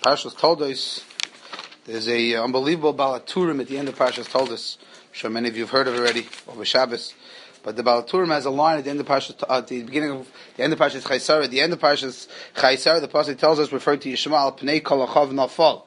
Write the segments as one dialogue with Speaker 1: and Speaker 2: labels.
Speaker 1: Parshas Toldos, there's a unbelievable Balaturim at the end of Parshas Toldos. I'm sure many of you have heard of it already over Shabbos. But the Balaturim has a line at the end of Parshas, at the beginning of the end of Parshas Chaisar. At the end of Parshas Chaisar, the pasuk tells us, referring to Yishmael, al Pnei Kol Achav Nafal.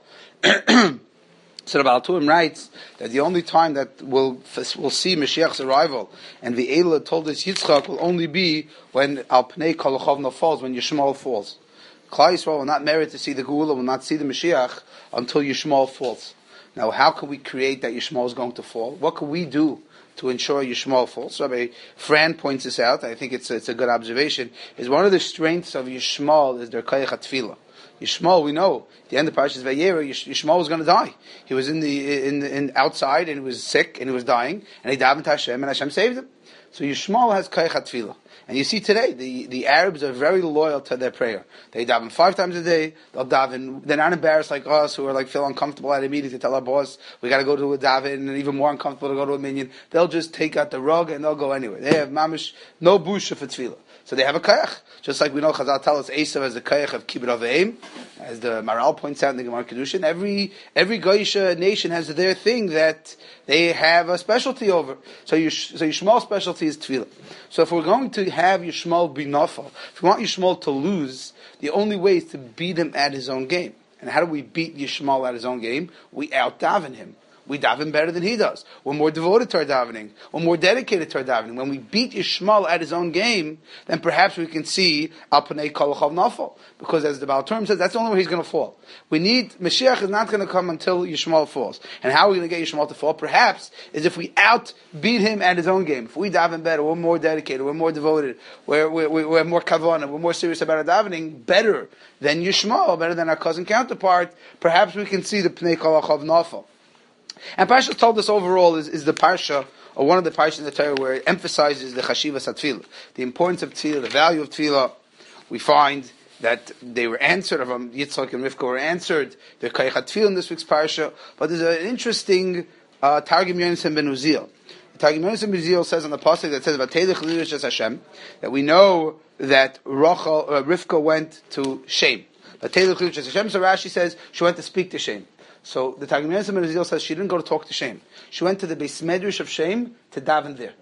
Speaker 1: So the Balaturim writes that the only time that we'll see Mashiach's arrival and the Eilah told us Yitzchak will only be when al Pnei Kol Achav falls, when Yishmael falls. Klal Yisrael will not merit to see the Geula, will not see the Mashiach until Yishmael falls. Now, how can we create that Yishmael is going to fall? What can we do to ensure Yishmael falls? Rabbi Fran points this out. I think it's a good observation. Is one of the strengths of Yishmael is their Kayach HaTfilah. Yishmael, we know, at the end of Parashas Vayera, Yishmael was going to die. He was in outside and he was sick and he was dying, and he davened to Hashem and Hashem saved him. So Yishmael has Kayach HaTfilah. And you see today, the Arabs are very loyal to their prayer. They daven 5 times a day. They'll daven. They're not embarrassed like us, who are feel uncomfortable at a meeting to tell our boss we got to go to a daven, and even more uncomfortable to go to a minyan. They'll just take out the rug and they'll go anywhere. They have mamish no busha for tefillah. So they have a kayach. Just like we know Chazal tell us Esav has the kayach of kibbut aveim, as the Maral points out in the Gemara Kedushin. Every Goyisha nation has their thing that they have a specialty over. So Yishmael's specialty is tefillah. So if we're going to have Yishmael be nafal, if we want Yishmael to lose, the only way is to beat him at his own game. And how do we beat Yishmael at his own game? We out-daven him. We daven better than he does. We're more devoted to our davening. We're more dedicated to our davening. When we beat Yishmael at his own game, then perhaps we can see Al Panei Kol Achav Nafal. Because as the Baal Term says, that's the only way he's going to fall. Mashiach is not going to come until Yishmael falls. And how are we going to get Yishmael to fall? Perhaps is if we outbeat him at his own game. If we daven better, we're more dedicated, we're more devoted, we're more kavanah, we're more serious about our davening, better than Yishmael, better than our cousin counterpart, perhaps we can see the Panei Kol Achav Nafal. And Parsha told us overall is the Parsha, or one of the Parshas in the Torah where it emphasizes the Chashivas HaTfilah, the importance of Tfilah, the value of Tfilah. We find that they were answered, Yitzchak and Rivka were answered, the Kayach HaTfilah in this week's Parsha, but there's an interesting Targum Yonasan ben Uziel. Targum Yonasan ben Uziel says on the pasuk that says, V'atelech l'Yishas Hashem, that we know that Rivka went to Shem. V'atelech l'Yishas Hashem, so Rashi says she went to speak to Shem. So the Targum Yonasan ben Uziel says she didn't go to talk to Shem. She went to the Beis Medrash of Shem to daven there.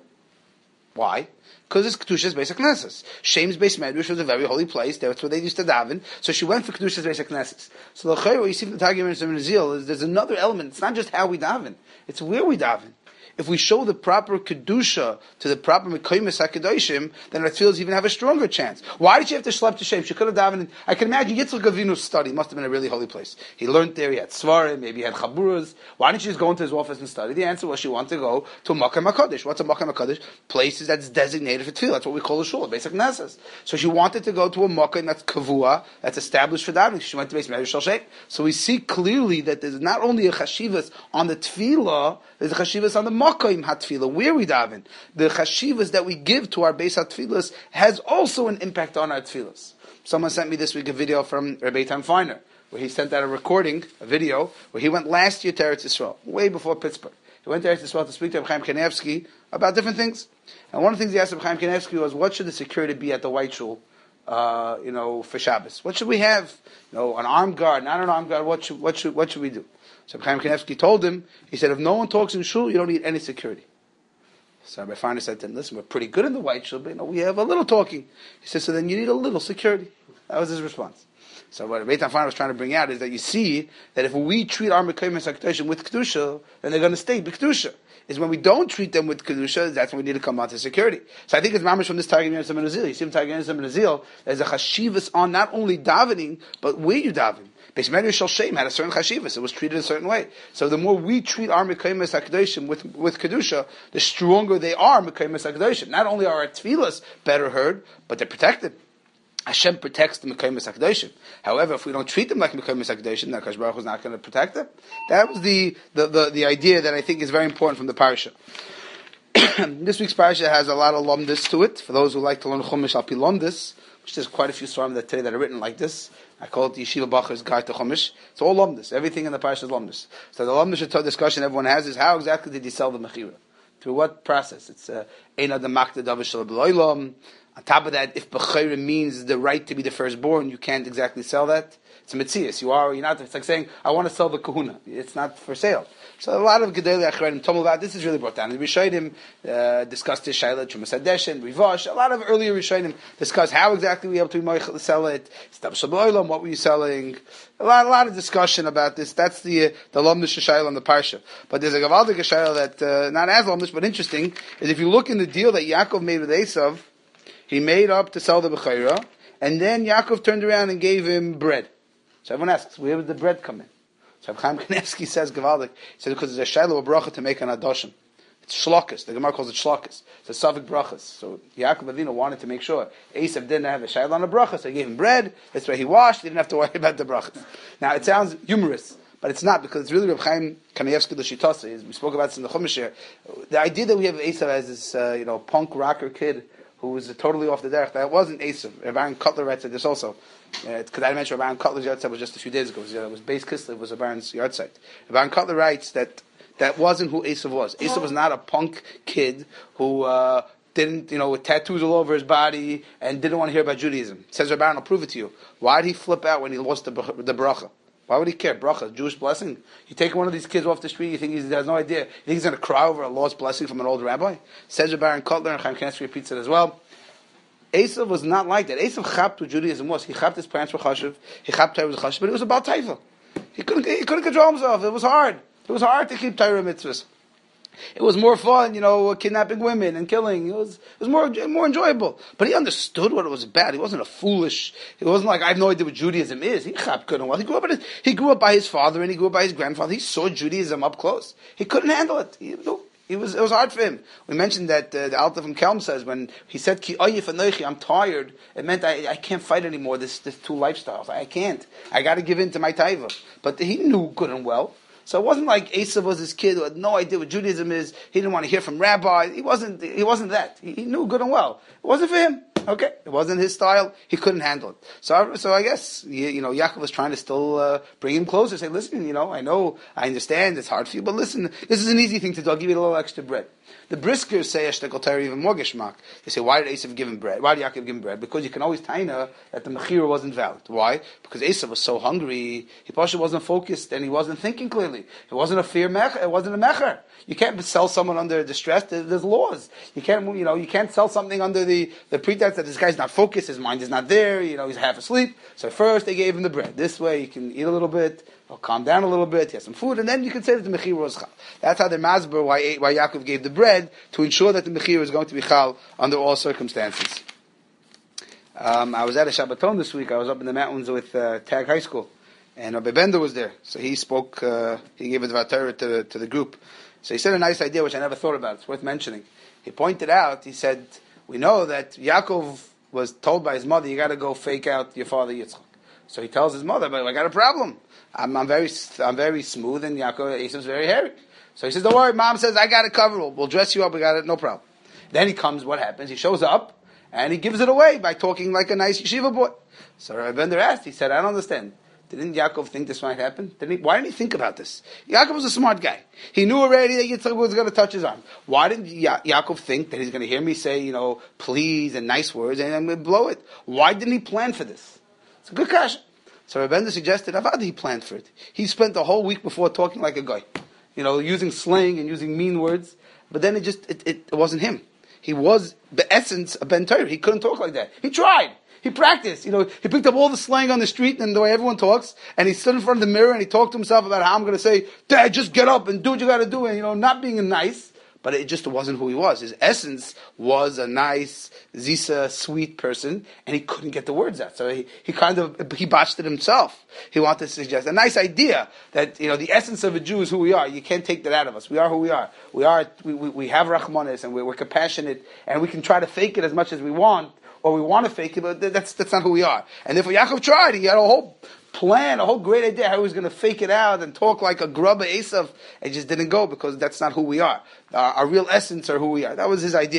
Speaker 1: Why? Because it's Kedusha's Beis HaKnesses. Shem's Beis Medrash was a very holy place. That's where they used to daven. So she went for Kedusha's Beis HaKnesses. So the Chayr, what you see from the Targum Yonasan ben Uziel is there's another element. It's not just how we daven. It's where we daven. If we show the proper Kedusha to the proper Mekaymes HaKadoshim, then our tefillahs even have a stronger chance. Why did she have to schlep to Shem? She could have davened. I can imagine Yitzchak Avinu's study must have been a really holy place. He learned there, he had Svarim, maybe he had Chaburas. Why didn't she just go into his office and study? The answer was she wanted to go to Makam HaKadosh. What's a Makam HaKadosh? Places that's designated for tefillah. That's what we call a shul, basic Knesses. So she wanted to go to a Makam that's Kavua, that's established for davening. She went to Beis Medrash Shel Shem. So we see clearly that there's not only a chashivas on the tefillah, there's a chashivas on the Makam HaTfilah, where we daven. The chashivas that we give to our Beis HaTfilas has also an impact on our tefillas. Someone sent me this week a video from Rabbi Eitan Feiner, where he sent out a video, where he went last year to Eretz Yisrael, way before Pittsburgh. He went to Eretz Yisrael to speak to Reb Chaim Kanevsky about different things. And one of the things he asked Reb Chaim Kanevsky was, what should the security be at the White Shul, for Shabbos? What should we have? An armed guard, not an armed guard, what should we do? So Reb Chaim Kanevsky told him, he said, if no one talks in Shul, you don't need any security. So Rabbi Feiner said to him, listen, we're pretty good in the White Shul, but we have a little talking. He said, so then you need a little security. That was his response. So what Rabbi Eitan Feiner was trying to bring out is that you see that if we treat our Mekaymes HaKadoshim with Kedusha, then they're going to stay b'Kedusha. Is when we don't treat them with Kedusha, that's when we need to come on to security. So I think it's mamish from this Targum Yonasan ben Uziel. You see from Targum Yonasan ben Uziel, there's a chashivas on not only davening, but where you daven. Beis Medrash Shel Shem had a certain chashivas. It was treated a certain way. So the more we treat our Mekaymes HaKadoshim with Kedusha, the stronger they are Mekaymes HaKadoshim. Not only are our tefillas better heard, but they're protected. Hashem protects the Mekaymes HaKadoshim. However, if we don't treat them like Mekaymes HaKadoshim, then HaKadosh Baruch Hu is not going to protect them. That was the idea that I think is very important from the parasha. This week's parasha has a lot of lumdis to it. For those who like to learn Chumash al pi lumdis, which there's quite a few svarim that today that are written like this. I call it the Yeshiva Bacher's Guide to Chumash. It's all lumdis. Everything in the parasha is lumdis. So the lumdis discussion everyone has is how exactly did he sell the mechira? Through what process? It's Eina de Makta Davish Shel B'Loilam. On top of that, if Bechira means the right to be the firstborn, you can't exactly sell that. It's a Metzias. You're not, it's like saying, I want to sell the kahuna. It's not for sale. So a lot of Gedolei Achronim told about this is really brought down. The Rishonim discussed this Shaila, Chumas Hadeshin, Rivash. A lot of earlier Rishonim discussed how exactly we were able to be moichel to sell it. Stab Shabloilam, what were you selling? A lot of discussion about this. That's the Lomnish Shaila on the Parsha. But there's a Gavaldik Shaila that not as Lomnish but interesting is if you look in the deal that Yaakov made with Esav, he made up to sell the Bechira, and then Yaakov turned around and gave him bread. So everyone asks, where did the bread come in? So Chaim Kanevsky says, Gavaldik, he says, because there's a Shiloh bracha to make an Adoshim. It's Shlokas. The Gemara calls it Shlokas. It's a Savik brachas. So Yaakov Avinu wanted to make sure Esav didn't have a Shiloh on a bracha, so he gave him bread. That's why he washed. He didn't have to worry about the brachas. Now, it sounds humorous, but it's not, because it's really Reb Chaim Kanevsky the Shitasa. We spoke about this in the Chumash here. The idea that we have Esav as this, punk rocker kid who was totally off the derech, that wasn't Esav. Aaron Kotler said this also. Because I mentioned Aaron Kotler's yard site was just a few days ago. It was Beis Kislev, was Aaron's yard site. Aaron Kotler writes that wasn't who Esav was. Esav was not a punk kid who didn't, with tattoos all over his body and didn't want to hear about Judaism. Says Aaron, I'll prove it to you. Why did he flip out when he lost the bracha? Why would he care? Bracha, Jewish blessing. You take one of these kids off the street, you think he has no idea. You think he's going to cry over a lost blessing from an old rabbi? Says Aaron Kotler, and Chaim Kanevsky repeats it as well. Esav was not like that. Esav chapped what Judaism was. He chapped his parents were chashuv. He chapped Torah was chashuv, but it was about taifa. He couldn't control himself. It was hard. It was hard to keep Torah mitzvahs. It was more fun, kidnapping women and killing. It was more enjoyable. But he understood what it was about. He wasn't He wasn't like, I have no idea what Judaism is. He chapped good and well. He grew up by his father and he grew up by his grandfather. He saw Judaism up close. He couldn't handle it. It was hard for him. We mentioned that the Alta from Kelm says when he said Ki oyif anoichi, I'm tired, it meant I can't fight anymore. This two lifestyles. I can't. I got to give in to my taiva. But he knew good and well. So it wasn't like Esav was this kid who had no idea what Judaism is. He didn't want to hear from rabbis. He wasn't that. He knew good and well. It wasn't for him. Okay, it wasn't his style. He couldn't handle it. So I guess Yaakov was trying to still bring him closer. Say, listen, I know, I understand, it's hard for you, but listen, this is an easy thing to do. I'll give you a little extra bread. The briskers say Eshtekol Torah even more geschmack. They say, why did Esav give him bread? Why did Yaakov give him bread? Because you can always taina that the mechira wasn't valid. Why? Because Esav was so hungry. He probably wasn't focused and he wasn't thinking clearly. It wasn't a fear mecher. It wasn't a mecher. You can't sell someone under distress. There's laws. You can't sell something under the pretext that this guy's not focused. His mind is not there. He's half asleep. So first they gave him the bread. This way you can eat a little bit. He'll calm down a little bit. He has some food, and then you can say that the mechira was chal. That's how the masber why Yaakov gave the bread to ensure that the mechira is going to be chal under all circumstances. I was at a Shabbaton this week. I was up in the mountains with Tag High School, and Rabbi Bender was there. So he spoke. He gave a dvar Torah to the group. So he said a nice idea which I never thought about. It's worth mentioning. He pointed out. He said, "We know that Yaakov was told by his mother, you got to go fake out your father Yitzchak." So he tells his mother, "But I got a problem. I'm very smooth, and Esav's very hairy." So he says, "Don't worry, Mom says I got it covered. We'll dress you up. We got it, no problem." Then he comes. What happens? He shows up and he gives it away by talking like a nice yeshiva boy. So Rabbi Bender asked. He said, "I don't understand. Didn't Yaakov think this might happen? Why didn't he think about this? Yaakov was a smart guy. He knew already that Yitzchak was going to touch his arm. Why didn't Yaakov think that he's going to hear me say, please and nice words, and I'm going to blow it? Why didn't he plan for this?" It's a good question. So Rabbi Bender suggested, how he planned for it? He spent the whole week before talking like a guy, using slang and using mean words. But then it wasn't him. He was the essence of Ben Torah. He couldn't talk like that. He tried. He practiced. He picked up all the slang on the street and the way everyone talks, and he stood in front of the mirror and he talked to himself about how I'm going to say, "Dad, just get up and do what you got to do," and not being nice. But it just wasn't who he was. His essence was a nice, zisa, sweet person, and he couldn't get the words out. So he botched it himself. He wanted to suggest a nice idea that, the essence of a Jew is who we are. You can't take that out of us. We are who we are. We have rachmanis, and we're compassionate, and we can try to fake it as much as we want, or we want to fake it, but that's not who we are. And therefore Yaakov tried. He had a whole plan, a whole great idea how he was going to fake it out and talk like a grubber Esav. It just didn't go because that's not who we are. Our real essence are who we are. That was his idea.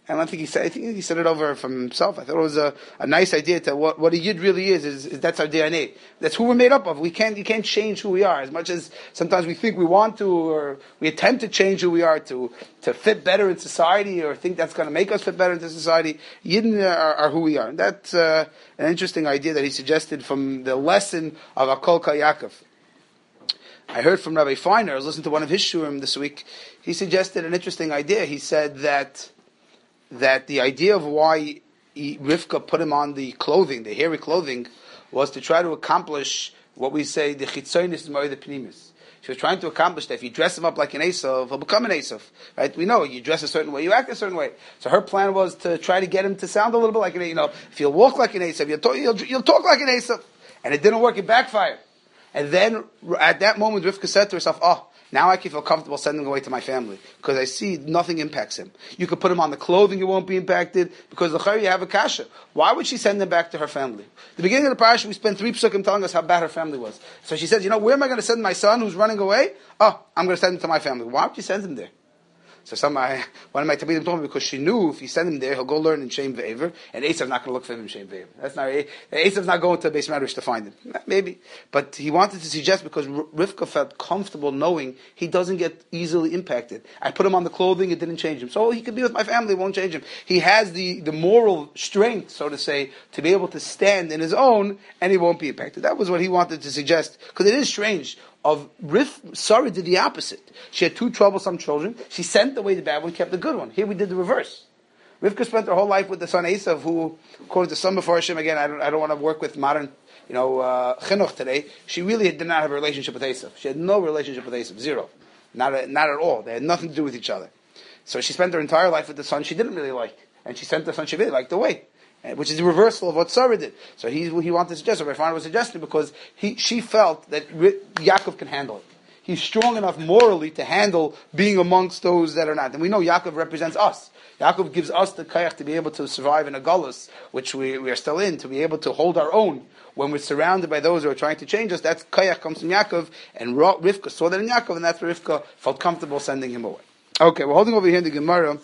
Speaker 1: And I think he said it over from himself. I thought it was a nice idea to what a Yid really is that's our DNA. That's who we're made up of. You can't change who we are as much as sometimes we think we want to, or we attempt to change who we are to fit better in society, or think that's going to make us fit better into society. Yidden are who we are. And that's an interesting idea that he suggested from the lesson of Akol Kal Yaakov. I heard from Rabbi Feiner, I was listening to one of his shurim this week. He suggested an interesting idea. He said that the idea of why Rivka put him on the clothing, the hairy clothing, was to try to accomplish what we say, the chitzonis is more the pnimis. She was trying to accomplish that if you dress him up like an Esav, he'll become an Esav. Right? We know, you dress a certain way, you act a certain way. So her plan was to try to get him to sound a little bit like an Esav. If you'll walk like an Esav, you'll talk like an Esav. And it didn't work, it backfired. And then, at that moment, Rivka said to herself, now I can feel comfortable sending him away to my family, because I see nothing impacts him. You could put him on the clothing, you won't be impacted, because the you have a kasha. Why would she send him back to her family? The beginning of the parasha, we spent 3 psukim telling us how bad her family was. So she says, where am I going to send my son who's running away? I'm going to send him to my family. Why would you send him there? So one of my Talmidim told me, because she knew if you send him there, he'll go learn in Shem Ve'ever, and Esav's not going to look for him in Shem Ve'ever. Esav's not going to Beis Medrash to find him. Maybe. But he wanted to suggest, because Rivka felt comfortable knowing he doesn't get easily impacted. I put him on the clothing, it didn't change him. So he could be with my family, it won't change him. He has the moral strength, so to say, to be able to stand in his own, and he won't be impacted. That was what he wanted to suggest. Because it is strange. Sarah did the opposite. She had 2 troublesome children. She sent away the bad one, kept the good one. Here we did the reverse. Rivka spent her whole life with the son Esav, who, according to some Mefarshim, again, I don't want to work with modern, chinuch today. She really did not have a relationship with Esav. She had no relationship with Esav, zero, not at all. They had nothing to do with each other. So she spent her entire life with the son she didn't really like, and she sent the son she really liked away. Which is the reversal of what Sarah did. So he wanted to suggest, or Rafan was suggesting, because she felt that Yaakov can handle it. He's strong enough morally to handle being amongst those that are not. And we know Yaakov represents us. Yaakov gives us the kayach to be able to survive in a galus, which we are still in, to be able to hold our own when we're surrounded by those who are trying to change us. That's kayach comes from Yaakov, and Rivka saw that in Yaakov, and that's where Rivka felt comfortable sending him away. Okay, we're holding over here in the Gemara.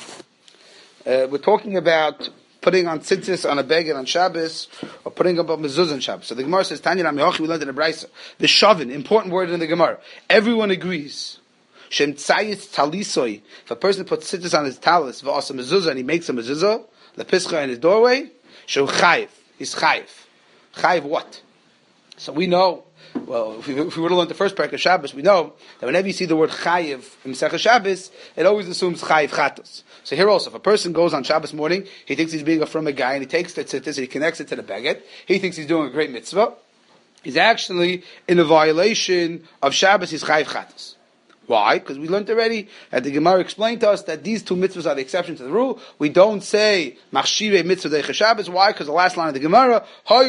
Speaker 1: We're talking about putting on tzitzis on a beged on Shabbos, or putting up a mezuzah on Shabbos. So the Gemara says, Tanya Rami, we learned in the Brisa. The shavin, important word in the Gemara. Everyone agrees. Shem tzayis talisoi. If a person puts tzitzis on his talis, v'asa mezuzah, and he makes a mezuzah, the pischa in his doorway, shehu chayiv. He's chayiv. Chayiv what? So we know, well, if we would have learned the first parak of Shabbos, we know that whenever you see the word chayiv in Masechah Shabbos, it always assumes chayiv chatos. So here also, if a person goes on Shabbos morning, he thinks he's being a from a guy, and he takes the tzitzis and he connects it to the baguette, he thinks he's doing a great mitzvah. He's actually in a violation of Shabbos, he's chayiv chatos. Why? Because we learned already that the Gemara explained to us that these 2 mitzvahs are the exception to the rule. We don't say machshirei mitzvah deicha Shabbos. Why? Because the last line of the Gemara,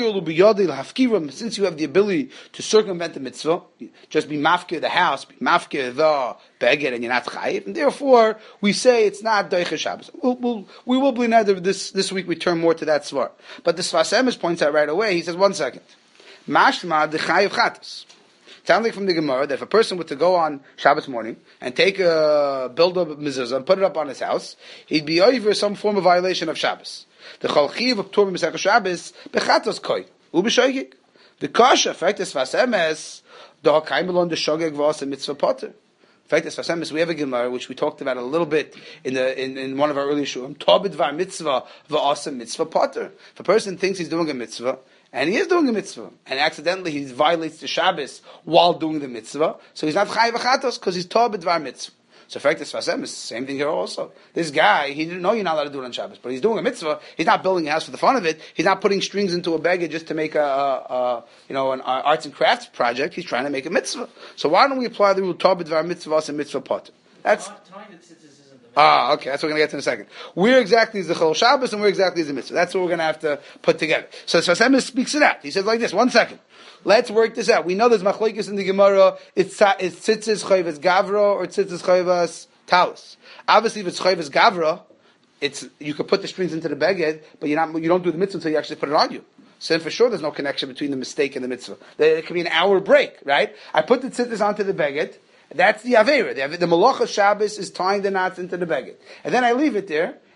Speaker 1: since you have the ability to circumvent the mitzvah, just be mafkir the house, be mafkir the beged, and you're not chayiv, and therefore we say it's not deicha Shabbos. We will be neither this week. We turn more to that svar, but the Sfas Emes points out right away. He says 1 second, mashma the chayiv chatos. Sounds like from the Gemara that if a person were to go on Shabbos morning and build a mezuzah and put it up on his house, he'd be over some form of violation of Shabbos. The chalchiv of Torah Masechah Shabbos bechatos koi ubeshoigig. The kasha effect is Sfas Emes the hakaimelon the shogeg v'asa mitzvah potter. In fact, as Sfas Emes, we have a Gemara which we talked about a little bit in one of our earlier shurim. Tobid var mitzvah v'asa mitzvah potter. If a person thinks he's doing a mitzvah, and he is doing a mitzvah, and accidentally he violates the Shabbos while doing the mitzvah, so he's not chayiv chatos because he's tobid var mitzvah. So, in fact, it's the same thing here also. This guy, he didn't know you're not allowed to do it on Shabbos, but he's doing a mitzvah. He's not building a house for the fun of it. He's not putting strings into a beggar just to make an arts and crafts project. He's trying to make a mitzvah. So, why don't we apply the rule tobid var mitzvah and mitzvah pot? That's okay. That's what we're going to get to in a second. Where exactly is the Chol Shabbos and where exactly is the mitzvah? That's what we're going to have to put together. So Sfas Emes speaks it out. He says like this. 1 second. Let's work this out. We know there's machlokes in the Gemara. It's tzitzis chayvas gavra or tzitzis chayvas talis. Obviously, if it's chayvas gavra, you could put the strings into the beged, but you don't do the mitzvah until you actually put it on you. So then for sure there's no connection between the mistake and the mitzvah. There could be an hour break, right? I put the tzitzis onto the beged. That's the Avera. The Malach of Shabbos is tying the knots into the beged. And then I leave it there,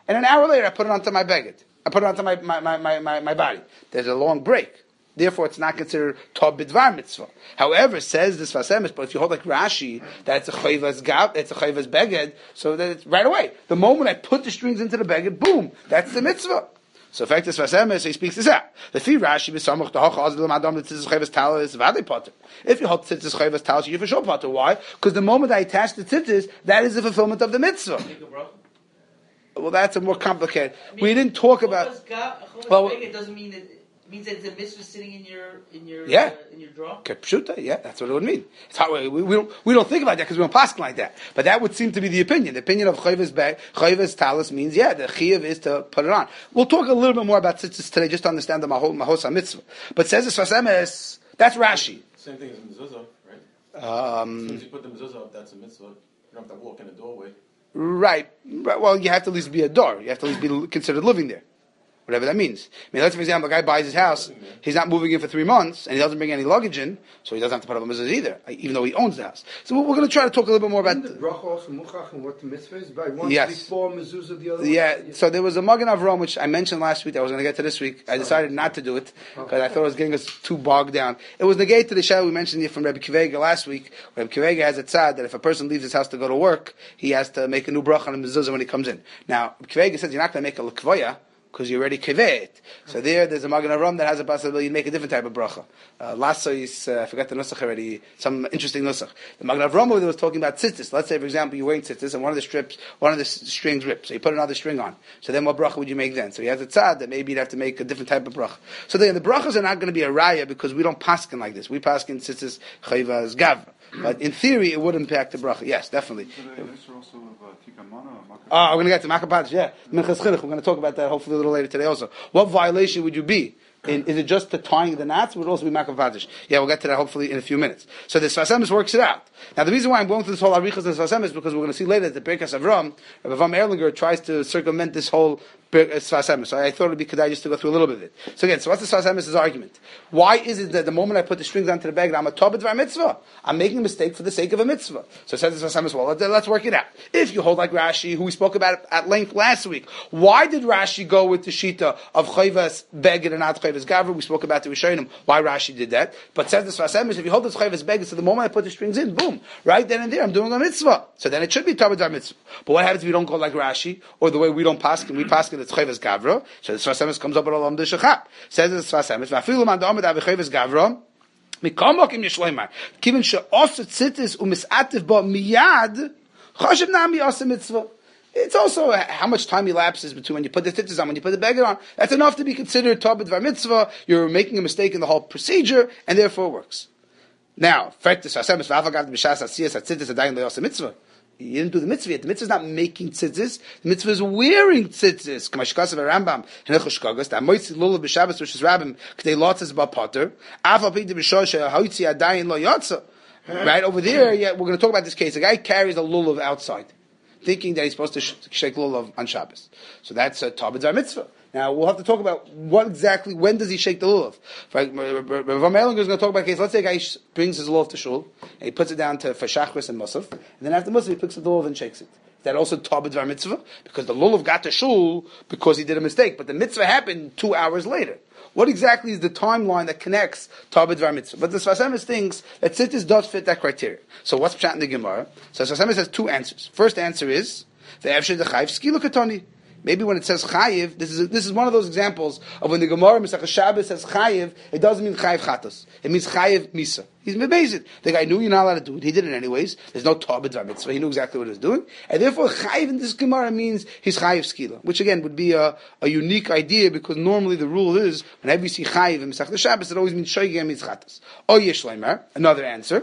Speaker 1: and an hour later I put it onto my beged. I put it onto my body. There's a long break. Therefore, it's not considered Tov B'dvar Mitzvah. However, says this Sfas Emes, but if you hold like Rashi, that it's a Chayvas Gab, it's a Chayvas Beged, so that it's right away. The moment I put the strings into the Beged, boom, that's the Mitzvah. So, in fact, this Sfas Emes, he speaks this out. The Fi Rashi, B'samach, the Hoch, Azil, Madam, the Tzitzis Chayvas Tal, is Vade Potter. If you hold Tzitzis Chayvas Tal, you're for sure Potter. Why? Because the moment I attach the Tzitzis, that is the fulfillment of the Mitzvah. Well, that's a more complicated. We didn't talk about.
Speaker 2: Well, it doesn't mean that. It means that the mitzvah is sitting in your drawer.
Speaker 1: Kepshuta, yeah, that's what it would mean. It's how we don't think about that because we don't pass like that. But that would seem to be the opinion. The opinion of chayvas talis means the chiyuv is to put it on. We'll talk a little bit more about tzitzis today, just to understand the mahos mitzvah. But says the Sfas Emes, that's Rashi.
Speaker 3: Same thing as mezuzah, right? As soon as you put the mezuzah up, that's a mitzvah. You don't have to walk in a doorway.
Speaker 1: Right. Well, you have to at least be a door. You have to at least be considered living there. Whatever that means. I mean, let's for example, a guy buys his house, he's not moving in for 3 months, and he doesn't bring any luggage in, so he doesn't have to put up a mezuzah either, even though he owns the house. So we're going to try to talk a little bit more about
Speaker 4: the bracha also muchach and what the mitzvah is. Right? One before mezuzah, the other.
Speaker 1: Yeah. So there was a Magen Avram which I mentioned last week. I was going to get to this week. I decided not to do it because I thought it was getting us too bogged down. It was negate to the shayla we mentioned here from Rebbe Kivega last week. Rebbe Kivega has a tzad that if a person leaves his house to go to work, he has to make a new bracha on the mezuzah when he comes in. Now Kivega says you're not going to make a lekvoya, because you already kiveh. So there's a Magen Avram that has a possibility to make a different type of bracha. Last is I forgot the nusach already. Some interesting nusach. The Magen Avram was talking about tzitzis. Let's say, for example, you're wearing tzitzis and one of the strings rips. So you put another string on. So then what bracha would you make then? So he has a tzad that maybe you'd have to make a different type of bracha. So then the brachas are not going to be a raya because we don't paskin like this. We paskin tzitzis chayvas gavra. But in theory, it would impact the bracha. Yes, definitely. We're going to get to Makapadish, yeah. Minchas Chinuch, we're going to talk about that hopefully a little later today also. What violation would you be? Is it just the tying the knots? It would also be Makapadish. Yeah, we'll get to that hopefully in a few minutes. So the Sfas Emes works it out. Now the reason why I'm going through this whole Arichas and Sfas Emes is because we're going to see later that the Birkas Avram, Avram Erlinger tries to circumvent this whole Sfas Emes. So I thought it would be kedai just to go through a little bit of it. So again, so what's the Sfas Emes' argument? Why is it that the moment I put the strings onto the bag, I'm a tobit v'ar mitzvah? I'm making a mistake for the sake of a mitzvah. So it says the Sfas Emes, well, let's work it out. If you hold like Rashi, who we spoke about at length last week, why did Rashi go with the shita of chayvas beged and not chayvas gavra? We spoke about the Rishonim, why Rashi did that. But says the Sfas Emes, if you hold this chayvas beged, so the moment I put the strings in, boom, right then and there, I'm doing a mitzvah. So then it should be tobit v'ar mitzvah. But what happens if you don't go like Rashi, or the way we don't paskin, we paskin it's chayvas gavra? So the Sfas Emes comes up with Olam Deshachap. Says the Sfas Emes, "Va'afilu man da'omed avichayves gavra, mikamokim yishloimar, kivin she'oset tzitzis u'misativ bo miyad, chashav nami asa mitzvah." It's also how much time elapses between when you put the tzitzis on, when you put the beggar on. That's enough to be considered tobit var mitzvah. You're making a mistake in the whole procedure, and therefore it works. Now, fact the Sfas Emes, v'avagad b'shas atziyas atzitzis adayin le'osa mitzvah. You didn't do the mitzvah yet. The mitzvah is not making tzitzis. The mitzvah is wearing tzitzis. Kamashkasav Rambam Hinechos Shkagas. That moitzi lulav b'Shabbos which is Rabbim k'dei lotzes ba'pater. Afal pidi b'shosha haitzi adayin lo yotza. Right over there, yeah, we're going to talk about this case. A guy carries a lulav outside, thinking that he's supposed to shake lulav on Shabbos. So that's a tabid zar mitzvah. Now we'll have to talk about what exactly, when does he shake the lulav? Rav Erlinger is going to talk about a case. Let's say a guy brings his lulav to shul, and he puts it down for shachris and musaf, and then after musaf he picks up the lulav and shakes it. Is that also tabid var mitzvah? Because the lulav got to shul because he did a mistake, but the mitzvah happened 2 hours later. What exactly is the timeline that connects tabid var mitzvah? But the Sfas Emes thinks that tzitzis does fit that criteria. So what's pshat in the Gemara? So Sfas Emes has 2 answers. First answer is the efshei dechayiv skilu katoni. Maybe when it says chayiv, this is one of those examples of when the Gemara Masechah Shabbos says chayiv, it doesn't mean chayiv chatos. It means chayiv misa. He's mebezid. The guy knew you're not allowed to do it. He did it anyways. There's no tabid var mitzvah. He knew exactly what he was doing, and therefore chayiv in this Gemara means he's chayiv skila, which again would be a unique idea because normally the rule is whenever you see chayiv in Masechah Shabbos, it always means shoygem means chatos. O yesh leimer. Another answer.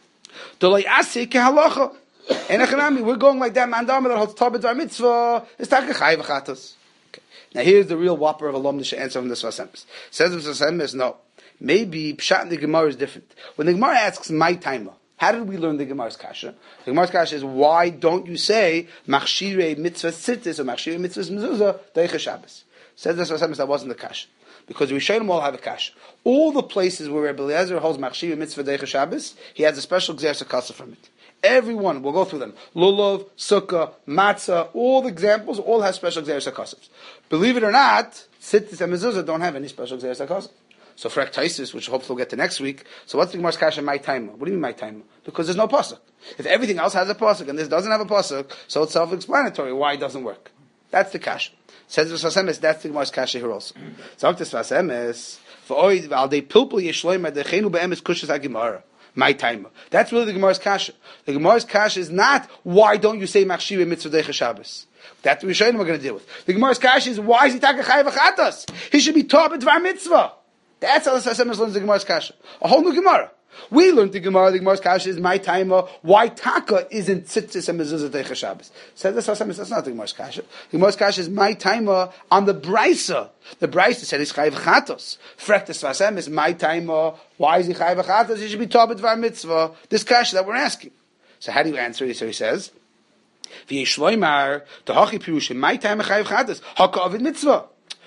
Speaker 1: Dolay aseh kehalacha. We're going like that. Mandama that holds tabid var mitzvah is taka chayiv chatos. Now here's the real whopper of a lomnish answer from the Sfas Emes. Says the Sfas Emes, no. Maybe pshat in the Gemara is different. When the Gemara asks my timer, how did we learn the Gemara's kasha? The Gemara's kasha is why don't you say machshirei mitzvah tzitzis or machshirei mitzvah mezuzah deicha Shabbos? Says the Sfas Emes that wasn't the kasha. Because we Rishonim all have a kasha. All the places where Rebbe Eliezer holds machshirei mitzvah deicha Shabbos, he has a special gzersa kasa from it. Every one, we'll go through them. Lulav, sukkah, matzah, all the examples, all have special Gzeres HaKosov. Believe it or not, Tzitzis and Mezuzah don't have any special Gzeres HaKosov. So for Ektaisis, which hopefully we'll get to next week, so what's the Gemara's Kasha, my timer? What do you mean my timer? Because there's no pasuk. If everything else has a pasuk and this doesn't have a pasuk, so it's self-explanatory why it doesn't work. That's the Kasha. Says the Sfas Emes, that's the Gemara's Kasha here also. So the Sfas Emes, v'oid v'al dei pilpul yeshloim adechenu be'emes kushas ha-Gemara. My timer. That's really the Gemara's Kasha. The Gemara's Kasha is not, why don't you say Machshiv mitzvah deicha Shabbos? That's what we're going to deal with. The Gemara's Kasha is, why is he taka chayav achatas? He should be taught b'dvar mitzvah. That's how the Sfas Emes learns the Gemara's Kasha. A whole new Gemara. We learned the Gemara's Kasha is my timer. Why taka isn't tzitzis and mezuzah deicha Shabbos? Says the Sfas Emes, that's not the Gemara's Kasha. The Gemara's Kasha is my timer on the Brisa. The Brisa said he's chayav chatos. Frek the Sfas Emes, my timer. Why is he chayav chatos? He should be taught b'dvar mitzvah. This Kasha that we're asking. So how do you answer it? So he says, v'yeshloimar tohachi pirushim my timer chayav chatos haka avid mitzvah.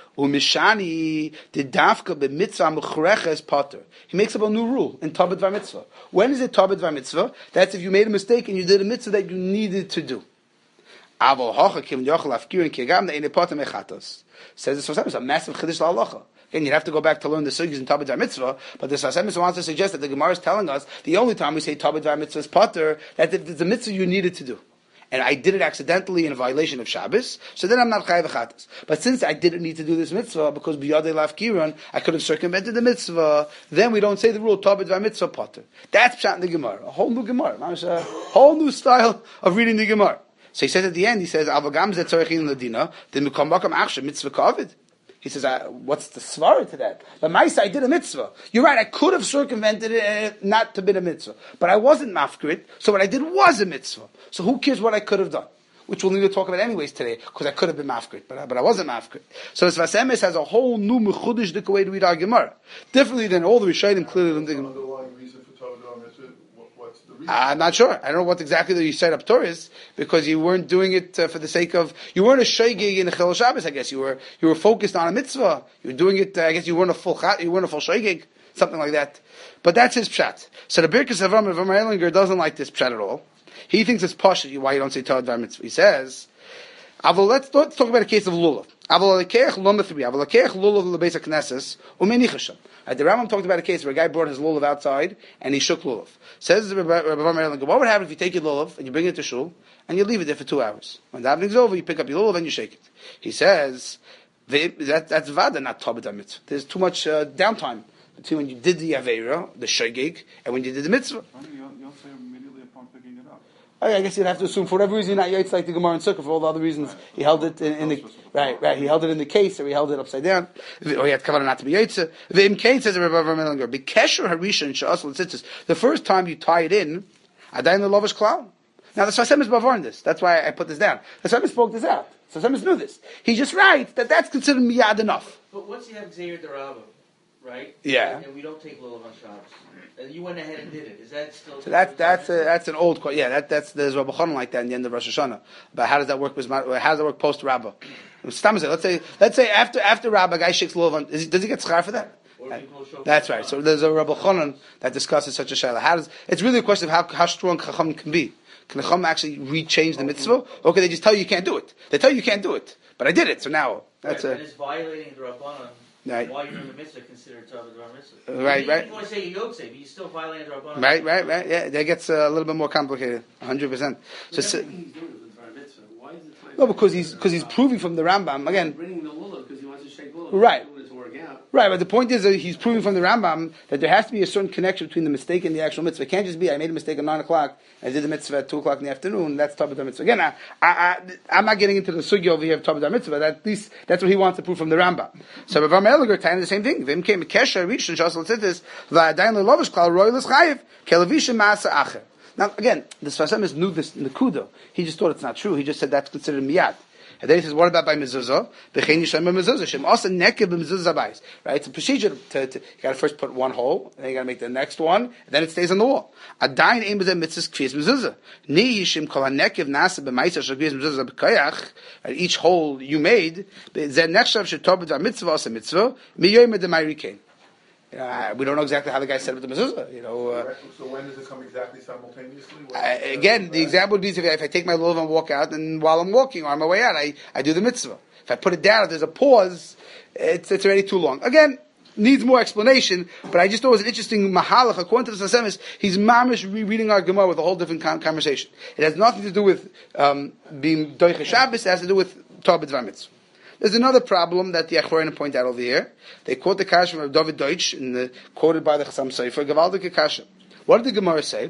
Speaker 1: Umishani the dafka be mitzvah mechreches potter. He makes up a new rule in Tabed Var Mitzvah. When is it Tabed Var Mitzvah? That's if you made a mistake and you did a mitzvah that you needed to do. Aval hacha kim yochel afkirin kegam the ene potter mechatos. Says the Sfas Emes, a massive chiddush la'alacha. Again, you'd have to go back to learn the sugis in Tabed Var Mitzvah, but the Sfas Emes wants to suggest that the Gemara is telling us the only time we say Tabed Var Mitzvah is potter, that it's a mitzvah you needed to do. And I did it accidentally in a violation of Shabbos, so then I'm not chayav achatas. But since I didn't need to do this mitzvah, because biyadei lafkiran, I could have circumvented the mitzvah, then we don't say the rule, tabed v'mitzvah potter. That's pshat in the Gemara. A whole new Gemara. A whole new style of reading the Gemara. So he says at the end, he says, avagam zeh tzorichin ladina, then mikam makam achshe mitzvah kavid. He says, what's the svara to that? But Maisa, I did a mitzvah. You're right, I could have circumvented it not to be a mitzvah. But I wasn't mafkrit, so what I did was a mitzvah. So who cares what I could have done? Which we'll need to talk about anyways today, because I could have been mafkrit, but I wasn't mafkrit. So the Sfas Emes has a whole new mechudish way to read our Gemara. Differently than all the Rishonim clearly learned the Gemara. I'm not sure. I don't know what exactly the Yisrael Torah is, because you weren't doing it for the sake of, you weren't a shaygig in the Chil Shabbos, I guess. You were focused on a mitzvah. You were doing it, I guess you weren't a full shaygig, something like that. But that's his pshat. So the Birkas Avram Erlinger doesn't like this pshat at all. He thinks it's posh why you don't say Torah Dvar Mitzvah. He says, let's talk about a case of lulav. The Rambam talked about a case where a guy brought his lulav outside and he shook lulav. Says the Rabbi Erlinger, what would happen if you take your lulav and you bring it to shul and you leave it there for 2 hours? When the evening's over, you pick up your lulav and you shake it. He says, that's vada, not Tabed Mitzvah. There's too much downtime between when you did the Aveira, the shogeg, and when you did the mitzvah.
Speaker 5: You'll say immediately upon picking it up.
Speaker 1: I guess you'd have to assume for whatever reason not yaitz like the Gemara and Sukkah. For all the other reasons, he held it in the right. He held it in the case, or he held it upside down, or he had kavanah not to be yaitz. The imkain says Rabbi Erlinger, b'kesher harisha and sha'asol tzitzis. The first time you tie it in, adayin the lovish klal. Now the Sfas Emes bavar in this. That's why I put this down. The Sfas Emes spoke this out. The Sfas Emes knew this. He just writes that that's considered miyad enough.
Speaker 2: But once you have Zeir Derabah, right?
Speaker 1: Yeah.
Speaker 2: And we don't take lulav on Shabbos. And you went ahead and did it. Is that still?
Speaker 1: So that's an old question. Yeah, there's Rabbi Chanan like that in the end of Rosh Hashanah. But how does that work? How does that work post Rabbah? Let's say after Rabbah, a guy shakes lulav on. Does he get schar for that? That's right. So there's a Rabbi Chanan that discusses such a shayla. It's really a question of how strong Chacham can be. Can the Chacham actually re-change the mitzvah? Or can they just tell you can't do it? They tell you can't do it, but I did it. So now that's
Speaker 2: and it's violating the Rabbanan.
Speaker 1: Right.
Speaker 2: Why you're in the mitzvah considered Tabed Dvar Mitzvah?
Speaker 1: Right.
Speaker 2: You want to say you Yotze, but you still violating the Rabbanan.
Speaker 1: Right. Yeah, that gets a little bit more complicated. 100%. So. No, because he's proving from the Rambam again.
Speaker 6: He's bringing the lulav because he wants to shake lulav.
Speaker 1: Right.
Speaker 6: Out.
Speaker 1: Right, but the point is that he's proving from the Rambam that there has to be a certain connection between the mistake and the actual mitzvah. It can't just be I made a mistake at 9 o'clock, I did the mitzvah at 2 o'clock in the afternoon. That's Tabed Mitzvah. Again, I'm not getting into the sugya over here of Tabed Mitzvah. At least that's what he wants to prove from the Rambam. So Rav Erlinger telling the same thing. Vim came a kesher reached and shasal tzitzis va'adayin lelovish klal roilas chayiv kelavisha ma'asa acher. Now again, the Sfas Emes knew this in the Kudo. He just thought it's not true. He just said that's considered miyad. And then he says, what about by mezuzah? B'chein yishem b'mezuzah. Shem also nekev b'mezuzah bayis. Right? It's a procedure you gotta first put one hole, and then you gotta make the next one, and then it stays on the wall. Adayin ein b'zeh mitzvahs kfiyas mezuzah. Ni yishim kol ha-nekev nasa b'maisa shagviyas mezuzah b'koyach. Each hole you made, zeh nechshav shetobet v'mitzvah asa mitzvah, miyoyim edemai rikein. We don't know exactly how the guy set up the mezuzah.
Speaker 7: So when does it come exactly simultaneously?
Speaker 1: Again, the example would be if I take my lulav and walk out, and while I'm walking or on my way out, I do the mitzvah. If I put it down, if there's a pause, it's already too long. Again, needs more explanation, but I just thought it was an interesting mahalach. According to the Sasemis, he's mamish rereading our Gemara with a whole different conversation. It has nothing to do with being doiche Shabbos. It has to do with Torah b'dvar mitzvah. There's another problem that the Achronim point out over here. They quote the Kasha of David Deutsch, quoted by the Chassam Sofer, Gavaldik Kasha. What did the Gemara say?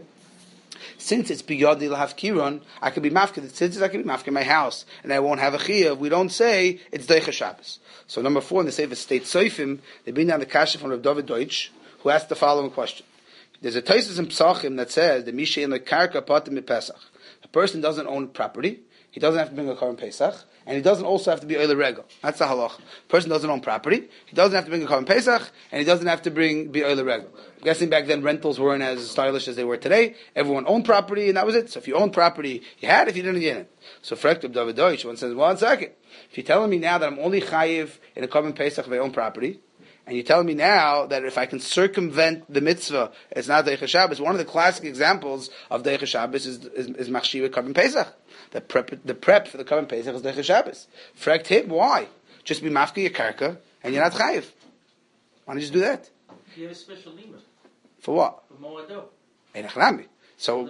Speaker 1: Since it's biyadi lahav kiron, I can be mafkid. Since I can be mafkid in my house, and I won't have a chiyuv, we don't say it's doiche Shabbos. So number 4 in the Sefer State Soifim, they bring down the Kasha from Rav David Deutsch, who asked the following question. There's a Taisus in Psachim that says the Mishay in the Karka Patim Pesach. A person doesn't own property, he doesn't have to bring a Korban Pesach, and he doesn't also have to be Oile Regel. That's the halach. A person doesn't own property, he doesn't have to bring a Korban Pesach, and he doesn't have to be Oile Regel. I'm guessing back then rentals weren't as stylish as they were today. Everyone owned property, and that was it. So if you owned property, you had it. If you didn't, you didn't. So Frektab David Deutsch, one says, 1 second. If you're telling me now that I'm only chayiv in a Korban Pesach if I own property, and you're telling me now that if I can circumvent the mitzvah, it's not Deicha Shabbos. One of the classic examples of Deicha Shabbos is Machshir Korban Pesach. The prep for the Korban Pesach is Deicha Shabbos. Fragt him, why? Just be mafka your karka, and you're not chayiv. Why don't you just do that?
Speaker 2: You have a special limit.
Speaker 1: For what?
Speaker 2: For Moado.
Speaker 1: Einachnami. So,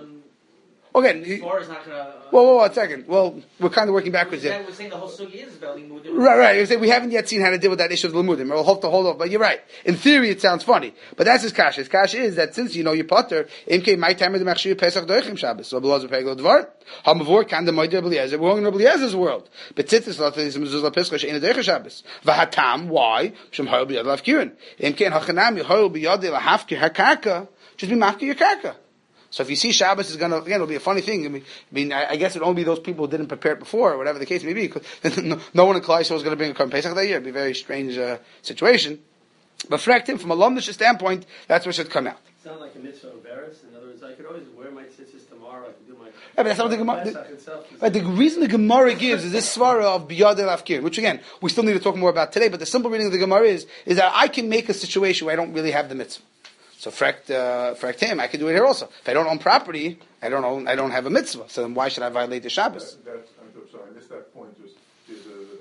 Speaker 1: again,
Speaker 2: is not gonna,
Speaker 1: whoa, 1 second. Well, we're kind of working backwards here.
Speaker 2: We're saying the whole sugi is about limudim.
Speaker 1: Right. We haven't yet seen how to deal with that issue of limudim. We'll hope to hold off. But you're right. In theory, it sounds funny. But that's his kasha. His kasha is that since you know your potter, imke my time is the machshir pesach doichim Shabbos. So below the pegel dvar. Hamavor kan the moide Eliezer. We're going in Eliezer's world. But tzitzis latis mezuzah pesach she'ena doichim Shabbos. Vahatam. Why? Shem hoyel biyad lafkirin. Imke hachanami hoyel biyad lahafkir hakarka. Just be mafkir your karka. So if you see Shabbos is going to, again, it'll be a funny thing. I guess it'll only be those people who didn't prepare it before, or whatever the case may be, because no one in Klai was going to bring a Korban Pesach that year. It'd be a very strange situation. But frekt him, from a lumdish standpoint, that's what should come out.
Speaker 6: It sounds like a mitzvah of Beres. In other words, I could always wear my tzitzis tomorrow. I could do my...
Speaker 1: Yeah, but that's not what the Gemara... The reason the Gemara gives is this svara of Biyad el-Afkir, which again, we still need to talk more about today, but the simple reading of the Gemara is that I can make a situation where I don't really have the mitzvah. So frekt him, I can do it here also. If I don't own property, I don't have a mitzvah. So then why should I violate the Shabbos?
Speaker 7: I'm sorry, I missed that point. There's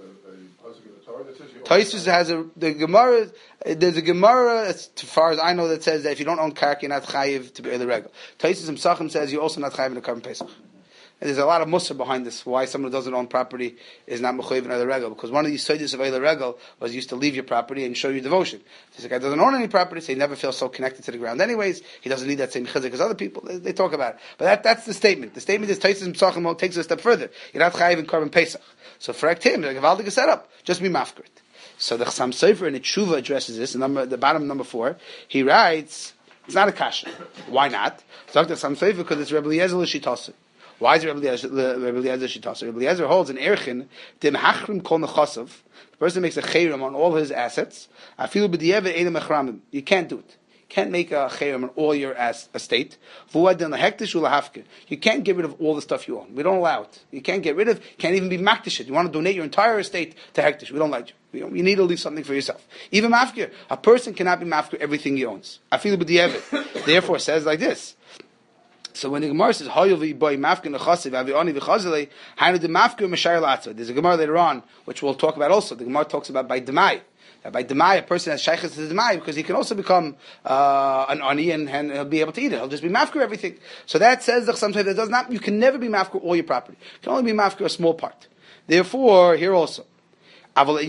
Speaker 7: a pasuk in the Torah that says you
Speaker 1: Taisus has the Gemara. There's a Gemara, as far as I know, that says that if you don't own karka, you're not chayiv to be the regel. Taisus Psachim says you're also not chayiv in the Korban Pesach. And there's a lot of mussar behind this, why someone who doesn't own property is not mechayiv in Eile Regel. Because one of these sodas of Eile Regel was used to leave your property and show you devotion. This guy doesn't own any property, so he never feels so connected to the ground anyways. He doesn't need that same chizuk as other people. They talk about it. But that's the statement. The statement is Taisus Psachim takes it a step further. You're not chayiv in Korban Pesach. So for him, the Gavaldik is set up. Just be mafkrit. So the Chassam Sofer in the Tshuva addresses this, the bottom number 4. He writes, it's not a kasha. Why not? So the Chassam Sofer, because it's Rebbe Eliezer l'shitase. Why is Rebbe Eliezer shitasa? Rebbe Eliezer holds in Erchin, dim hachrim kol nechasav. The person makes a chayrim on all his assets. Afilu b'diavad einam echramim. You can't do it. You can't make a chayrim on all your estate. V'uad den lahektish ulahafke. You can't get rid of all the stuff you own. We don't allow it. You can't get rid of. Can't even be makdish it. You want to donate your entire estate to hektish. We don't like you. You need to leave something for yourself. Even mafkir. A person cannot be mafkir everything he owns. Afilu b'diavad. Therefore, it says like this. So when the Gemara says Hayuvi boy mafkin achasiv avioni v'chazilei, how the mafkin mashayir la'atzah. There's a Gemara later on which we'll talk about also. The Gemara talks about by demai. By demai, a person has shaykhs to demai because he can also become an ani and he'll be able to eat it. He'll just be mafkir everything. So that says that sometimes that does not. You can never be mafkir all your property. You can only be mafkir a small part. Therefore, here also. You gotta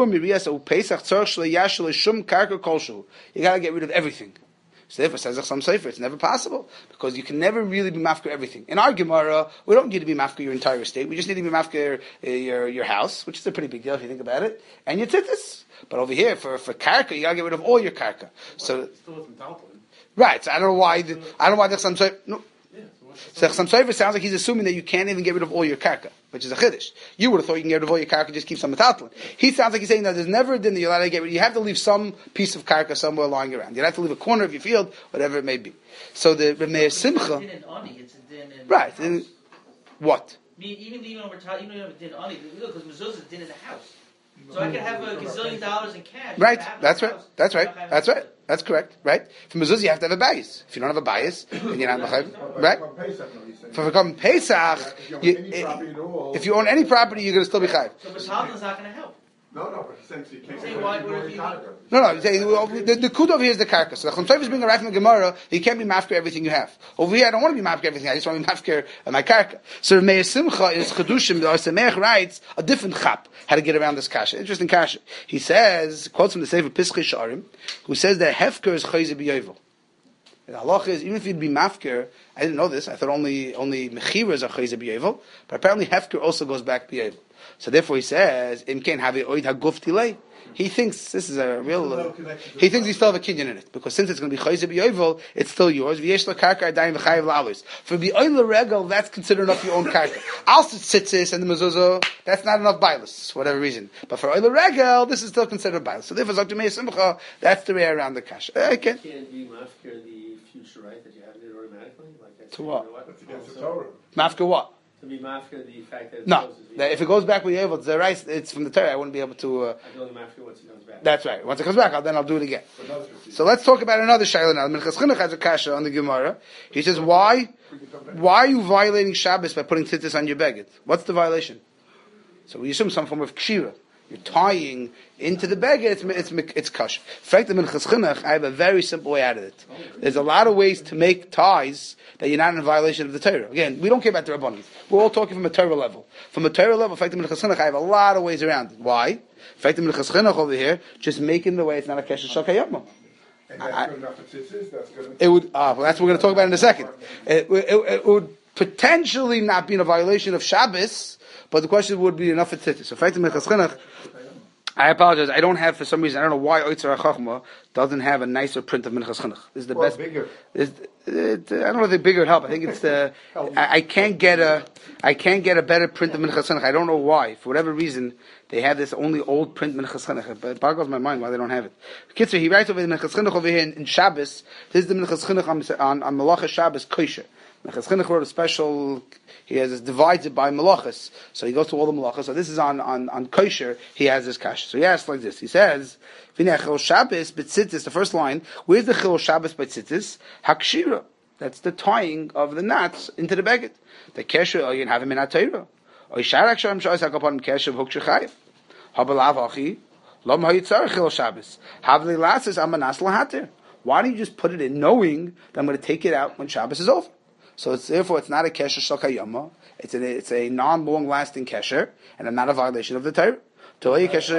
Speaker 1: get rid of everything. So therefore, says Chassam Sofer, it's never possible because you can never really be mafkir everything. In our Gemara, we don't need to be mafkir your entire estate. We just need to be mafkir your house, which is a pretty big deal if you think about it, and your tzitzis. But over here, for karka, you gotta get rid of all your karka. So right. So I don't know why the Chassam Sofer. No. So Chassam Sofer sounds like he's assuming that you can't even get rid of all your karka, which is a chiddush. You would have thought you can get rid of all your karka, just keep some metaltalin. He sounds like he's saying that there's never a din that you're allowed to get rid of. You have to leave some piece of karka somewhere lying around. You have to leave a corner of your field, whatever it may be. So the Meir Simcha, right? What?
Speaker 2: Even over time, even if it din ani, because mezuzah is din in the house. So I can have a gazillion dollars in cash.
Speaker 1: Right. That's right. That's right. That's right. That's correct. Right. For mezuzah, you have to have a bias. If you don't have a bias, then you're not mechayiv. Right. For becoming Pesach, if you own any property, you're going to still be chayiv.
Speaker 2: So Batalion's not going to help.
Speaker 7: No, but essentially you can't.
Speaker 2: Say why would it be?
Speaker 1: No. The kud over here is the karka. So the Chum Tov is being a right from the Gemara. You can't be mafker everything you have. Over here, I don't want to be mafker everything. I just want to be mafker my karka. So Meir Simcha is chedushim. The Arsamech writes a different chap how to get around this kasha. Interesting kasha. He says, quotes from the Sefer Pischei Sha'arim, who says that hefker is chayze b'yovel. The halacha is, even if you'd be mafker, I didn't know this. I thought only mechiras are chayze b'yovel, but apparently hefker also goes back b'yovel. So therefore he says, Im ken have oid haguf tilei. He thinks this is a real. He thinks you still have a kinyan in it because since it's going to be chayze b'yovel, it's still yours. V'yesh karka adayin v'chayiv la'alus. For b'oil regal, that's considered enough your own karka. Also tzitzis and the mezuzah, that's not enough bailus for whatever reason. But for oil regal, this is still considered bailus. So therefore, Dr. Meir Simcha, that's the way around the kasha. Okay.
Speaker 6: You can't be mafker the future right that you have it automatically. Like that's
Speaker 1: To what?
Speaker 7: That's against the Torah.
Speaker 1: Mafka what?
Speaker 6: To be mafker the fact that
Speaker 1: No, if it goes back with Yovel, it's right. It's from the Torah. I wouldn't be able to.
Speaker 6: I can only mafker once it comes back.
Speaker 1: That's right. Once it comes back, then I'll do it again. So let's talk about another shayla now. Minchas Chinuch has a kasha on the Gemara. He says, why are you violating Shabbos by putting tzitzis on your beged? What's the violation? So we assume some form of kshira. You're tying into the beged, it's kasha. In fact, the Minchas Chinuch, I have a very simple way out of it. There's a lot of ways to make ties that you're not in violation of the Torah. Again, we don't care about the Rabbanim. We're all talking from a Torah level. From a Torah level, in fact, the Minchas Chinuch, I have a lot of ways around it. Why? In fact, the Minchas Chinuch over here, just making the way it's not a kesher shal kayama.
Speaker 7: And that's good enough for tzitzis? That's good enough?
Speaker 1: It would, well, that's what we're going to talk about in a second. It would potentially not be in a violation of Shabbos, but the question would be enough for tzitzis. So, in fact, the Minchas Chinuch, I apologize. I don't have, for some reason, I don't know why Oitzer HaChachma doesn't have a nicer print of Minchas Chinuch. This is the best.
Speaker 7: Bigger.
Speaker 1: I don't know if the bigger would help. I think it's the. I can't get a better print of Minchas Chinuch. I don't know why. For whatever reason, they have this only old print Minchas Chinuch. But it boggles my mind why they don't have it. Kitzer, he writes over the Minchas Chinuch over here in Shabbos. This is the Minchas Chinuch on Malacha Shabbos Kosher. Minchas Chinuch wrote a special. He has this divides it by malachas, so he goes to all the malachas. So this is on kosher. He has this kash. So he asks like this. He says, "V'nei chil Shabbos b'tzitzis." The first line. Where's the chil Shabbos b'tzitzis? Hakshira. That's the tying of the knots into the beged. The kesher you have him in atayra. Or sharak shalom shas hakapon kesher v'huk shechayev. Habalav achi lom hayitzar chil Shabbos. Havli lasis amanas lahater. Why don't you just put it in, knowing that I'm going to take it out when Shabbos is over? So therefore it's not a kesher shal kayama. It's a non-long lasting kesher, and not a violation of the Torah. That's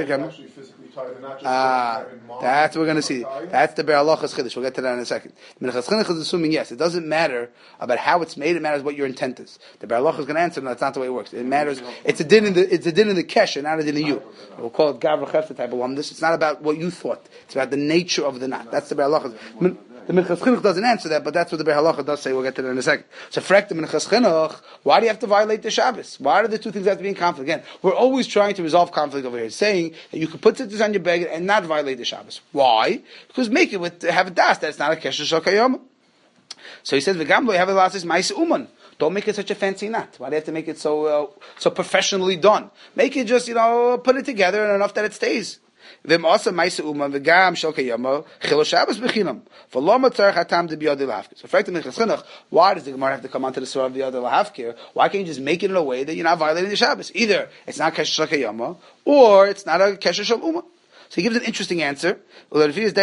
Speaker 1: what we're going to see. That's the Be'er Halachas Chiddush. We'll get to that in a second. The Minchas Chinuch is assuming yes. It doesn't matter about how it's made. It matters what your intent is. The Be'er Halachas is going to answer. No, that's not the way it works. It matters. It's a din in the kesher, not a din in you. We'll call it Gavra Chefta type of lumdus. It's not about what you thought. It's about the nature of the knot. That's the Be'er Halachas. The Minchas Chinuch doesn't answer that, but that's what the Be'er Halacha does say. We'll get to that in a second. So, frek the Minchas Chinuch, why do you have to violate the Shabbos? Why do the two things have to be in conflict? Again, we're always trying to resolve conflict over here, saying that you can put tzitzis on your beged and not violate the Shabbos. Why? Because make it have a das that's not a kesher shal kayama. So he says, "V'gam lo have a lasis ma'is uman." Don't make it such a fancy knot. Why do you have to make it so professionally done? Make it just put it together and enough that it stays. V'im also ma'is uman v'gam shal kayama chilo Shabbos b'chinam v'lo matzarich hatam debiyad lahafkir. So, effectively, Minchas Chinuch, why does the Gemara have to come onto the surah of the other lahafkir? Why can't you just make it in a way that you're not violating the Shabbos? Either it's not kesher shal kayama or it's not a kesher shal uman. So he gives an interesting answer. I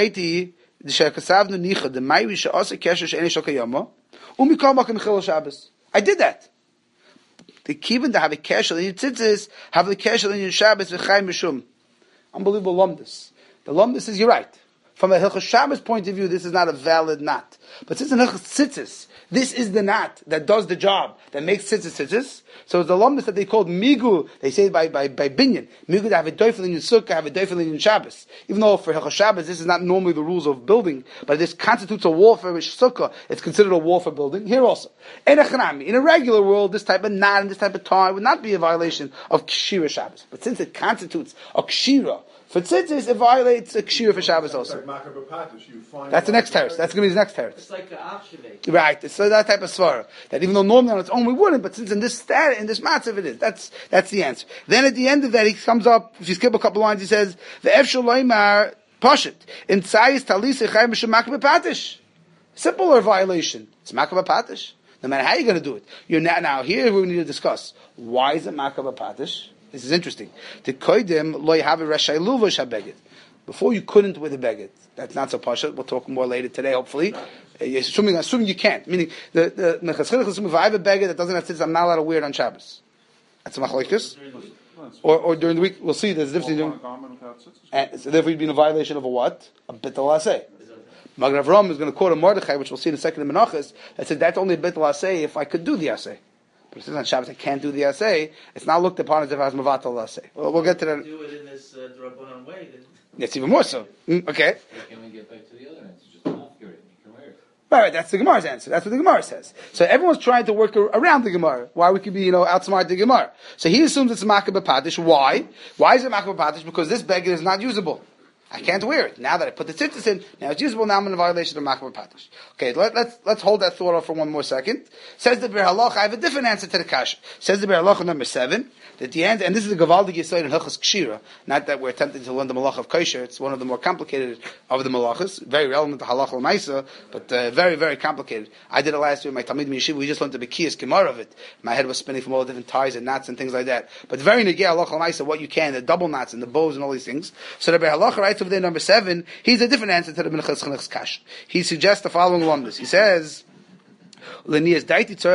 Speaker 1: did that. The kivin to have a kesher in your tzitzis, have the kesher in your Shabbos v'chayim mishum. Unbelievable lumdus. The lumdus is, you're right. From a Hilchos Shabbos point of view, this is not a valid knot. But since in Hilchos Tzitzis, this is the knot that does the job, that makes tzitzis. So it's the lumdus that they called migu, they say by binyan. Migu to have a doifel in your sukkah, have a doifel in your Shabbos. Even though for Hilchos Shabbos, this is not normally the rules of building, but this constitutes a wall for sukkah. It's considered a wall for building. Here also. In a regular world, this type of knot and this type of tie would not be a violation of Kshira Shabbos. But since it constitutes a Kshira For tzitzis, it violates a kshira for Shabbos also. That's the next teretz. That's going to be the next teretz.
Speaker 2: It's like the achshave.
Speaker 1: Right. So that type of svara. That even though normally on its own we wouldn't, but since in this matzav it is. That's the answer. Then at the end of that, he comes up, if you skip a couple lines, he says, Ve'ef shaloimar pashit. In tzayis talisa chayim b'shem makabeh patish. Simpler violation. It's makabeh patish. No matter how you're going to do it. You're now here we need to discuss. Why is it makabeh patish? This is interesting. The koidim loy have a reshai luvash habeged. Before you couldn't with a beged. That's not so pasha. We'll talk more later today, hopefully. Assuming you can't. Meaning, the Mechas Chinuch assume if I have a beged that doesn't have tzitzis, I'm not allowed to wear it on Shabbos. That's a machlokes. Or during the week, we'll see. There's a difference. So therefore, you'd be in a violation of a what? A bitul aseh. Magen Avraham is going to quote a Mordechai, which we'll see in a second in Menachos, that said that's only a bitul aseh if I could do the aseh. But it says on Shabbos I can't do the aseh. It's not looked upon as if I was mavatal aseh. We'll get to that.
Speaker 2: Do it in this Drabanan way.
Speaker 1: It's even more so. Okay.
Speaker 8: Can we get back to the other answer? Just not accurate. You can wear it.
Speaker 1: Right, that's the Gemara's answer. That's what the Gemara says. So everyone's trying to work around the Gemara. Why we could be, outsmart the Gemara. So he assumes it's makabeh patish. Why? Why is it makabeh patish? Because this beggar is not usable. I can't wear it. Now that I put the tzitzis in, now it's usable, now I'm in a violation of makabeh patish. Okay, let's hold that thought off for one more second. Says the Be'er Halacha, I have a different answer to the kasha. Says the Be'er Halacha number 7, that the end, and this is a Gavaldig Yesod in Hilchos Kshira, not that we're attempting to learn the Malach of Kosher, it's one of the more complicated of the Malachas, very relevant to Halach L'Maisa, but very, very complicated. I did it last year in my Talmid Yeshiva, we just learned the Bekiyas Gemara of it. My head was spinning from all the different ties and knots and things like that. But very negay Halach L'Maisa, what you can, the double knots and the bows and all these things. So the Be'er Halacha writes over there, number 7, he's a different answer to the Minchas Chinuch's Kasha. He suggests the following along this. He says, if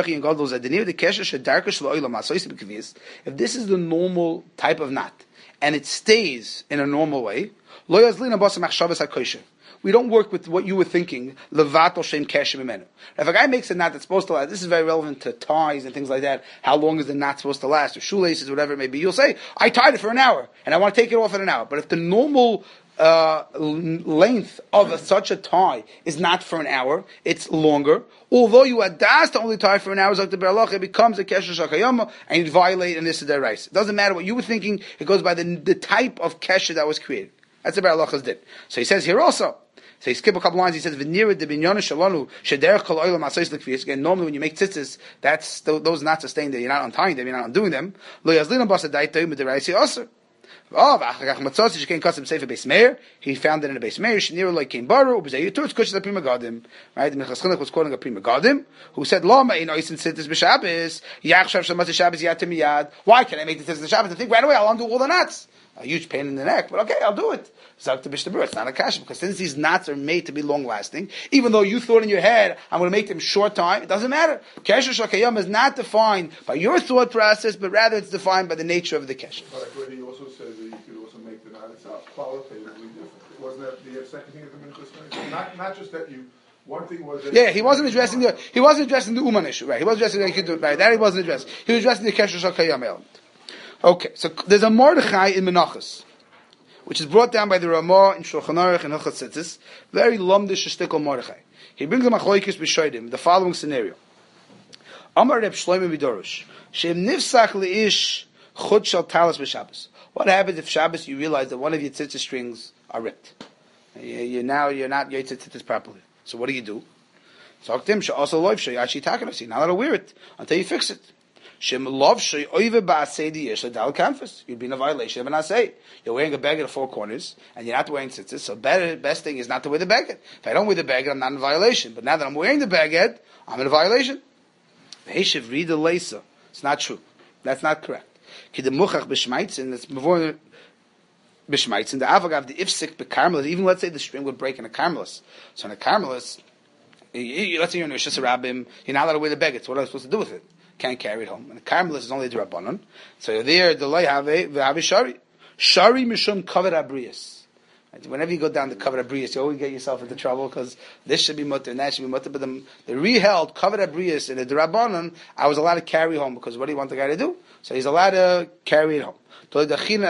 Speaker 1: this is the normal type of knot, and it stays in a normal way, we don't work with what you were thinking. If a guy makes a knot that's supposed to last, this is very relevant to ties and things like that. How long is the knot supposed to last? Or shoelaces, whatever it may be. You'll say, I tied it for an hour, and I want to take it off in an hour. But if the normal length of such a tie is not for an hour, it's longer. Although you had das to only tie for an hour, like the Be'er Halacha, it becomes a kesher shakayama, and you violate an issa deraisa. It doesn't matter what you were thinking, it goes by the type of kesher that was created. That's the Be'er Halacha's did. So he says here also, so he skip a couple lines, he says, V'nira de binyana shalanu, shederech kol oilam asayis l'kfiyas. Again, normally when you make tzitzis, those knots are staying there, you're not untying them, you're not undoing them. Lo yazlinam basa daitayim b'deraisi osir. He found it in a base meir. Shnira like came baru. Ubzei yitur tzkush the prima gadim. Right, the Minchas Chinuch was quoting a prima gadim who said, "Lama in oisin tzitzis b'Shabbos. Yachshav shamas Shabbos yatim miyad." Why can I make the tzitzis Shabbos? I think right away I'll undo all the knots. A huge pain in the neck, but okay, I'll do it. Zak to b'shtabur. It's not a kasha because since these knots are made to be long lasting, even though you thought in your head I'm going to make them short time, it doesn't matter. Kesher shakayam is not defined by your thought process, but rather it's defined by the nature of the kesher.
Speaker 7: But he also said that you could also make the knot itself qualitatively different. Wasn't that the second thing of the Minchas? Not just that you. One thing was that
Speaker 1: he wasn't addressing the Uman issue, right? He wasn't addressing that he could do it, right? That he wasn't addressing. He was addressing the kesher shakayam element. Okay, so there's a Mordechai in Menachos, which is brought down by the Ramah in Shulchan Aruch and Hilchos Tzitzis. Very lumdish shtickle Mordechai. He brings a machlokes b'shodim, the following scenario. Amar Reb Shlomo Midorosh, Shem nifsach leish chut shel talis b'Shabbos. What happens if Shabbos you realize that one of your tzitzis strings are ripped? You're not yotzei tzitzis properly. So what do? So Aktim she'also loiv she'yashi takanos. You're not allowed to wear it until you fix it. You'd be in a violation of an asay. You're wearing a baguette of 4 corners, and you're not wearing tzitzis, so best thing is not to wear the baguette. If I don't wear the baguette, I'm not in violation. But now that I'm wearing the baguette, I'm in a violation. It's not true. That's not correct. Even let's say the string would break in a carmelis. So in a carmelis, let's say you're in a Rishas Rabbim, you're not allowed to wear the baguette. So what am I supposed to do with it? Can't carry it home. And the carmelis is only the Rabbanon. So there, the loy have a shari. Shari mishum kavod abrius. Whenever you go down the kavod abrius, you always get yourself into trouble because this should be mutter and that should be mutter. But the reheld kavod abrius in the Rabbanon, I was allowed to carry home because what do you want the guy to do? So he's allowed to carry it home. The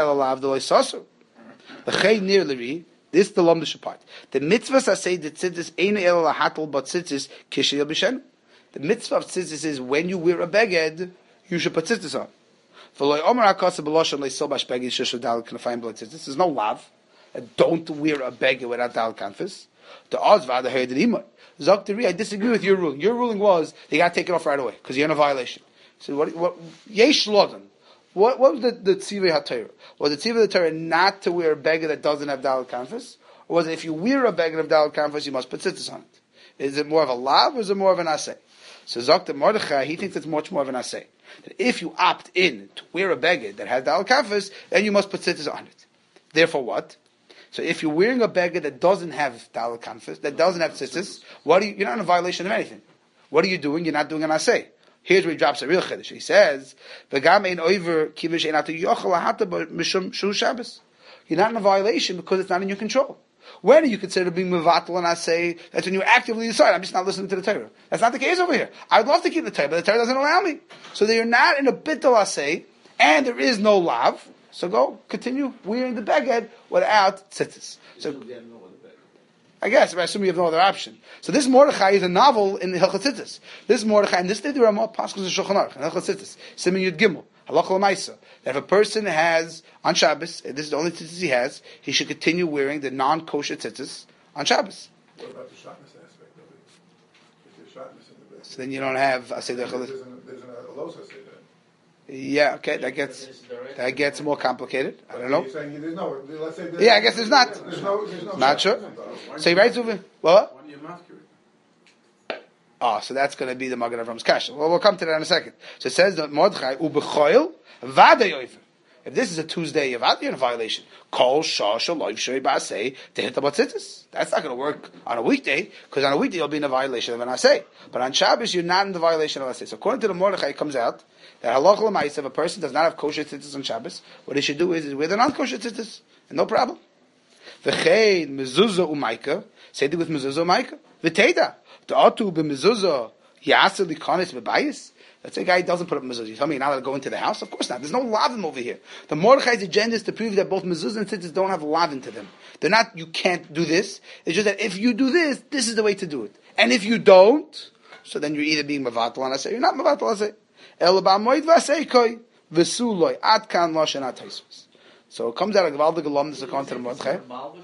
Speaker 1: chay near liri. This is the lomdish part. The mitzvahs say that tzitzis ein el lahatel but tzitzis kishiyel b'shen. The mitzvah of tzitzis is when you wear a beged, you should put tzitzis on. There's no lav. don't wear a beggar without Dal Kanfis. The odds vada heredimah. Zaktari, I disagree with your ruling. Your ruling was they got to take it off right away because you're in a violation. So what? Yesh lodan. What was the tzivah haTorah? Was the tzivah the Torah not to wear a beggar that doesn't have Dal Kanfis, or was it if you wear a beggar of Dal Kanfis you must put tzitzis on it? Is it more of a lav or is it more of an asay? So Zakta Mordechai, he thinks it's much more of an asay. That if you opt in to wear a beggar that has Dal Kanfis, then you must put tzitzis on it. Therefore, what? So if you're wearing a beggar that doesn't have Dal Kanfis, that doesn't have tzitzis, you're not in a violation of anything. What are you doing? You're not doing an asay. Here's where he drops a real chiddush. He says, "V'gam ein over kivish ein atu yochel lahata mishum shu Shabbos." You're not in a violation because it's not in your control. When are you considered being mevatel and asay? That's when you actively decide, I'm just not listening to the Torah. That's not the case over here. I'd love to keep the Torah, but the Torah doesn't allow me. So they are not in a bittul asay, and there is no lav. So go continue wearing the beged without tzitzis. So I guess, but I assume you have no other option. So this Mordechai is a novel in the Hilchot Tzitzis. This Mordechai, and this day there are more paschals in Shulchan Aruch, in Hilchot Tzitzis, Siman Yud Gimel, Halacha L'Maisa, that if a person has, on Shabbos, and this is the only tzitzis he has, he should continue wearing the non-kosher tzitzis on Shabbos.
Speaker 7: What about the shatnez aspect of it? If there's shatnez in the bed.
Speaker 1: So then you don't have, there's an
Speaker 7: alos asay there.
Speaker 1: Yeah, okay, that gets more complicated. I don't know.
Speaker 7: You're saying there's no, let's say
Speaker 1: I guess there's not.
Speaker 7: There's no
Speaker 1: not sure. So he writes over, what?
Speaker 3: When you're masculine.
Speaker 1: So that's going to be the Magen Avram's kasha. Well, we'll come to that in a second. So it says that Mordechai ubechoil vada yoifer. If this is a Tuesday, you're in a violation. Kol shash aloiv shoi ba'asei tehit abatzitis. That's not going to work on a weekday, because on a weekday you'll be in a violation of an asay. But on Shabbos, you're not in the violation of an asay. So according to the Mordechai, it comes out that halacha l'maisa, if a person does not have kosher tzitzis on Shabbos, what he should do is wear the non-kosher tzitzis, and no problem. V'chein mezuzah u'maika, say it with mezuzah u'maika. V'teida, ta'atu b'mezuzah yaseh likonis b'bayis. Let's say a guy doesn't put up mezuzah. You tell me you're not allowed to go into the house? Of course not. There's no lavim over here. The Mordechai's agenda is to prove that both mezuzah and tzitzis don't have lavim to them. They're not, you can't do this. It's just that if you do this, this is the way to do it. And if you don't, so then you're either being mevatel on asay, you're not mevatel on asay. So it comes out of Gvaldig Alum, this account to the Mordechai.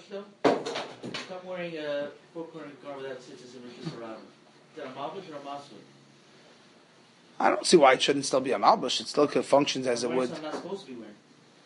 Speaker 2: Stop wearing a four-corner garment without tzitzis and rishus around. Is that a malbush or a masul?
Speaker 1: I don't see why it shouldn't still be a malbush. It still functions as it would.
Speaker 2: I'm not supposed to be wearing.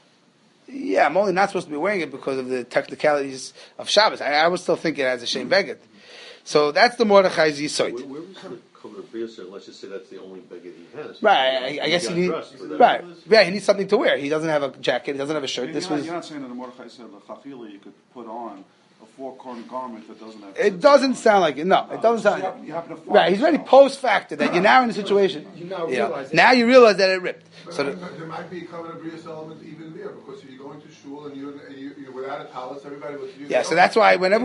Speaker 1: Yeah, I'm only not supposed to be wearing it because of the technicalities of Shabbos. I would still think it has a shame beged. So that's the Mordechai's yisoid.
Speaker 9: Where was the cover of Briasa? Let's just say that's the only beged he has.
Speaker 1: Right, I guess he needs. Right, yeah, he needs something to wear. He doesn't have a jacket. He doesn't have a shirt.
Speaker 5: You're not saying that the Mordechai said the chafila you could put on a four-corner garment that doesn't have.
Speaker 1: It doesn't sound like it. No, it doesn't sound like it. Right, he's already post-factor that you're now in a situation. Now you realize that it ripped.
Speaker 7: But
Speaker 1: So
Speaker 7: there might be a covenant of Brias element even there, because if you're going to shul and you're without a talis, everybody will.
Speaker 1: Yeah, so that's why whenever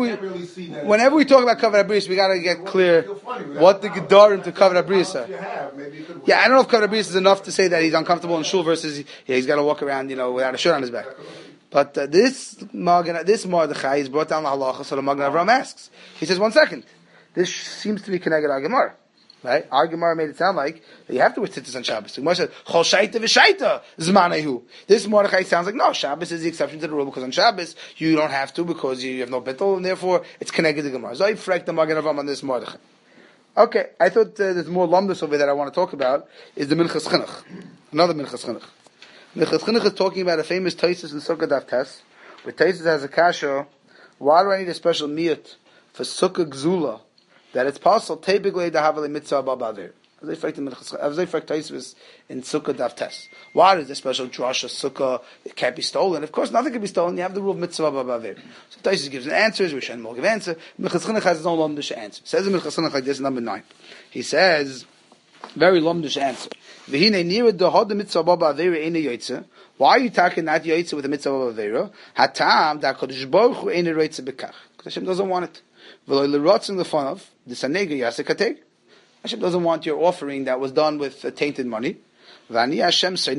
Speaker 1: we talk about covenant abrius, we got to get clear what the gedarim to covenant abrius are. Yeah, I don't know if covenant abrius is enough to say that he's uncomfortable in shul versus he's got to walk around, without a shirt on his back. But this Mordechai is brought down the halacha, so the Magen Avram asks. He says, 1 second, this seems to be connected to Gemara. Right? Our Gemara made it sound like that you have to wear tzitzis on Shabbos. The Gemara said, Chol shaita v'shaita zmanehu. This Mordechai sounds like, no, Shabbos is the exception to the rule, because on Shabbos you don't have to, because you have no bittul, and therefore it's connected to Gemara. So I frek the Magen Avram on this Mordechai. Okay, I thought there's more lumdus over that I want to talk about, is the Minchas Chinuch. Another Minchas Chinuch. Minchas Chinuch is talking about a famous Taisus in Sukkah Daf Tes, where Taisus has a kasha, why do I need a special miyut for Sukkah Gzula, that it's possible tebiglei dahavali mitzvah babadir. As they fact Taisus in Sukkah Daf Tes. Why is this special drasha Sukkah? It can't be stolen. Of course, nothing can be stolen. You have the rule of mitzvah babadir. So Taisus gives an answer. We should more give answer. Minchas Chinuch has no lumdish answer. Says in Minchas Chinuch like this, number 9. He says, very lumdish answer. V'hinei nira dehod mitzvah babadir ene yoytze. Why are you talking not yoytze with the mitzvah babadir? Hatam da kodesh baruch hu ene yoytze bekach. Because Hashem doesn't want it. V'lo l'rotzim l'fanav. Hashem doesn't want your offering that was done with tainted money. Hashem hates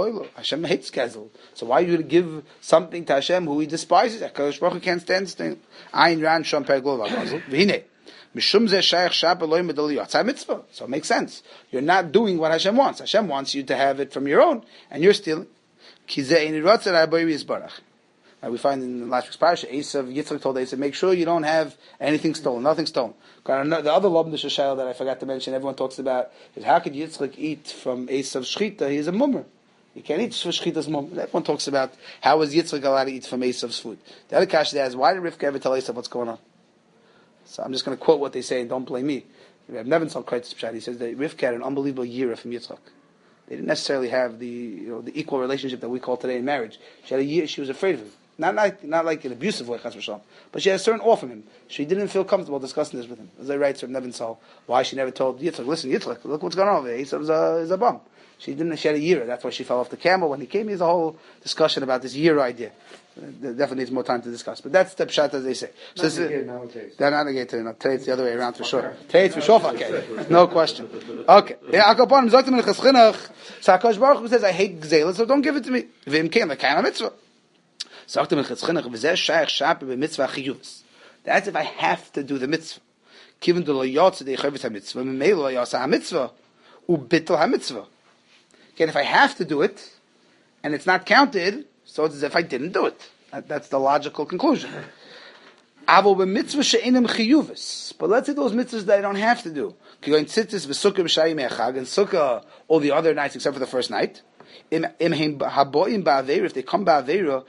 Speaker 1: gezel. So why are you going to give something to Hashem who he despises? HaKadosh Baruch Hu can't stand this thing. Ayin ran sham pergol v'agazol. V'hinei. Mishum zeh shayach shab eloi medali yatzai mitzvah. So it makes sense. You're not doing what Hashem wants. Hashem wants you to have it from your own, and you're stealing. Ki zeh ein rotzeh ra'aboi yisbarach. We find in last week's parasha, Yitzchak told Esav, make sure you don't have anything stolen, nothing stolen. The other Lobnish Shayla that I forgot to mention, everyone talks about, is how could Yitzchak eat from Esav's shchita? He's a mummer. You can't eat from Shchita's mummer. Everyone talks about how was Yitzchak allowed to eat from Esav's food. The other kasha there is, why did Rivka ever tell Esav what's going on? So I'm just going to quote what they say and don't blame me. I've never saw Kreitz Pshat. He says that Rivka had an unbelievable year from Yitzchak. They didn't necessarily have the equal relationship that we call today in marriage. She had a year, she was afraid of him. Not like an abusive way, but she had a certain awe from him. She didn't feel comfortable discussing this with him. As I write, Reb Nevin Sol, why she never told Yitzchak, listen, Yitzchak, look what's going on over there. Esau is a bum. She had a year. That's why she fell off the camel. When he came, there's a whole discussion about this year idea. There definitely needs more time to discuss. But that's the pshat, as they say. So
Speaker 4: not again nowadays.
Speaker 1: They're not again today. No. Today it's the other way around for sure. Today it's for sure. Okay. No question. Okay. Yeah, Akapan, Zoktim in Chaschinach. So HaKadosh Baruch Hu says, I hate gzela, so don't give it to me. V'im kein, like kind of mitzvah. Zoktim in Chaschinach, v'zeh shayach shape b'mitzvah chiyuvas. That's if I have to do the mitzvah. Given the lo yotze de chayvet ha-mitzvah, m'mei lo yotze ha-mitzvah, u'bittel ha-mitzvah. Again, if I have to do it, and it's not counted, so it's as if I didn't do it. That's the logical conclusion. But let's say those mitzvahs that I don't have to do. And sukkah, all the other nights except for the first night. If they come ba'aveira,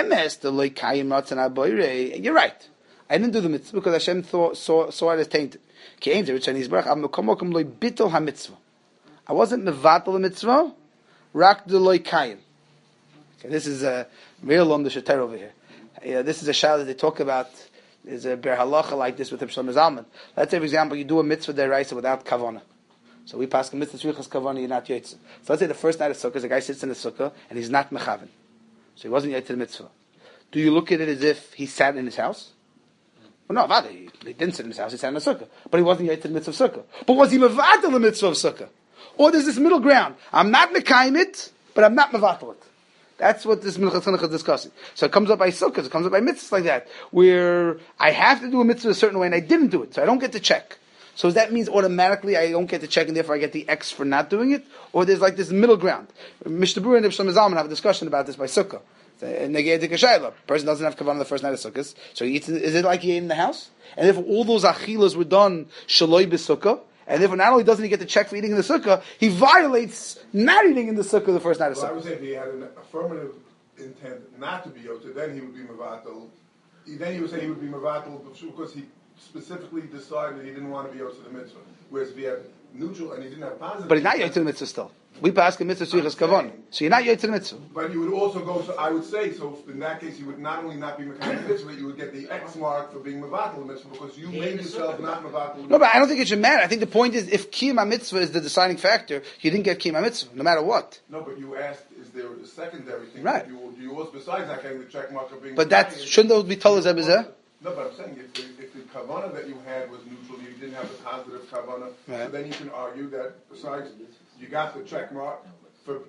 Speaker 1: you're right. I didn't do the mitzvah because Hashem saw it as tainted. I wasn't mevatel the mitzvah, rak de loy kayim. Okay, this is a real lom de sheter over here. This is a shah that they talk about. There's a ber halacha like this with Ibn Shlomo Zalman. Let's say, for example, you do a mitzvah deraisa without kavana. So we pass a mitzvah tzrichas kavana, you're not yotze. So let's say the first night of sukkah, the guy sits in the sukkah and he's not mechaven. So he wasn't yotze the mitzvah. Do you look at it as if he sat in his house? Well, no, he didn't sit in his house, he sat in the sukkah. But he wasn't yotze the mitzvah of sukkah. But was he mevatel the mitzvah of sukkah? Or there's this middle ground. I'm not mekayim it, but I'm not mevatel it. That's what this Minchas Chinuch is discussing. So it comes up by sukkahs, it comes up by mitzvahs like that, where I have to do a mitzvah a certain way and I didn't do it, so I don't get the check. So that means automatically I don't get the check and therefore I get the X for not doing it? Or there's like this middle ground. Mishnah Berurah and Ibn Shlomo Zalman have a discussion about this by sukkah. The person doesn't have kavanah on the first night of sukkahs, so he eats, is it like he ate in the house? And therefore all those achilas were done shaloi b'sukkah. And therefore, not only doesn't he get the check for eating in the sukkah, he violates not eating in the sukkah the first night of sukkah.
Speaker 7: I would say if he had an affirmative intent not to be yotze, then he would be mevatel. Then he would say he would be mevatel because he specifically decided he didn't want to be yotze the mitzvah. Whereas if he had neutral and he didn't have positive,
Speaker 1: but he's not yotze the mitzvah still. We pass a mitzvah tzrichas kavon, so you're not yotze the mitzvah.
Speaker 7: But you would also go. So I would say so. In that case, you would not only not be mekayim the mitzvah, you would get the X mark for being mevatel the mitzvah because you made yourself not mevatel.
Speaker 1: No, but I don't think it should matter. I think the point is, if kiyum mitzvah is the deciding factor, you didn't get kiyum mitzvah, no matter what.
Speaker 7: No, but you asked, is there a secondary thing?
Speaker 1: Right.
Speaker 7: Do you also, besides not getting the check mark of being.
Speaker 1: But that shouldn't those be told as ebizeh?
Speaker 7: No, but I'm saying if the kavanah that you had was neutral, you didn't have a positive kavanah,
Speaker 1: right.
Speaker 7: So then you can argue that besides you got the check mark for.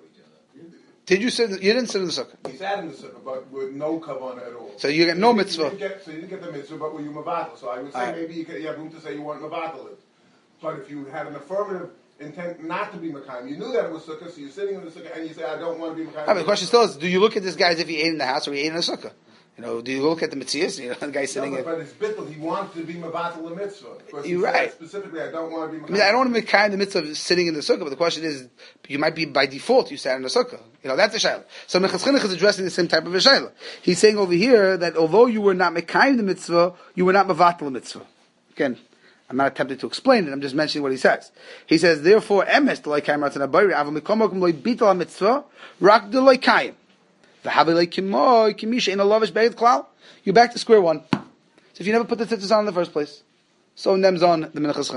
Speaker 1: Did you sit? You didn't sit in the sukkah.
Speaker 7: He sat in the sukkah, but with no kavanah at all.
Speaker 1: So you get no mitzvah.
Speaker 7: You didn't get the mitzvah, but were you mevatel? So I would say maybe you have room to say you weren't mevatel it. But if you had an affirmative intent not to be mekayim, you knew that it was sukkah, so you're sitting in the sukkah and you say, I don't want to be mekayim.
Speaker 1: But the question still is, do you look at this guy as if he ate in the house or he ate in a sukkah? Do you look at the mitzvahs? The guy sitting
Speaker 7: there. But it's bittul. He wanted to be mevatel the mitzvah.
Speaker 1: You're right.
Speaker 7: Specifically, I don't want to be mekayim.
Speaker 1: I don't want to be mekayim the mitzvah of sitting in the sukkah, but the question is, you might be by default, you sat in the sukkah. That's a shayla. So Minchas Chinuch is addressing the same type of a shayla. He's saying over here that although you were not mekayim the mitzvah, you were not mevatel the mitzvah. Again, I'm not attempting to explain it, I'm just mentioning what he says. He says, therefore, emes d'loi kayim ratzon habayri, aval mikomokum loi bitel ha-mitzvah, rak d'loi kayim. V'havi kimoi, kimish ein alavish be'ed klal. You're back to square one. So if you never put the tzitzis on in the first place. So nem's on the Minchas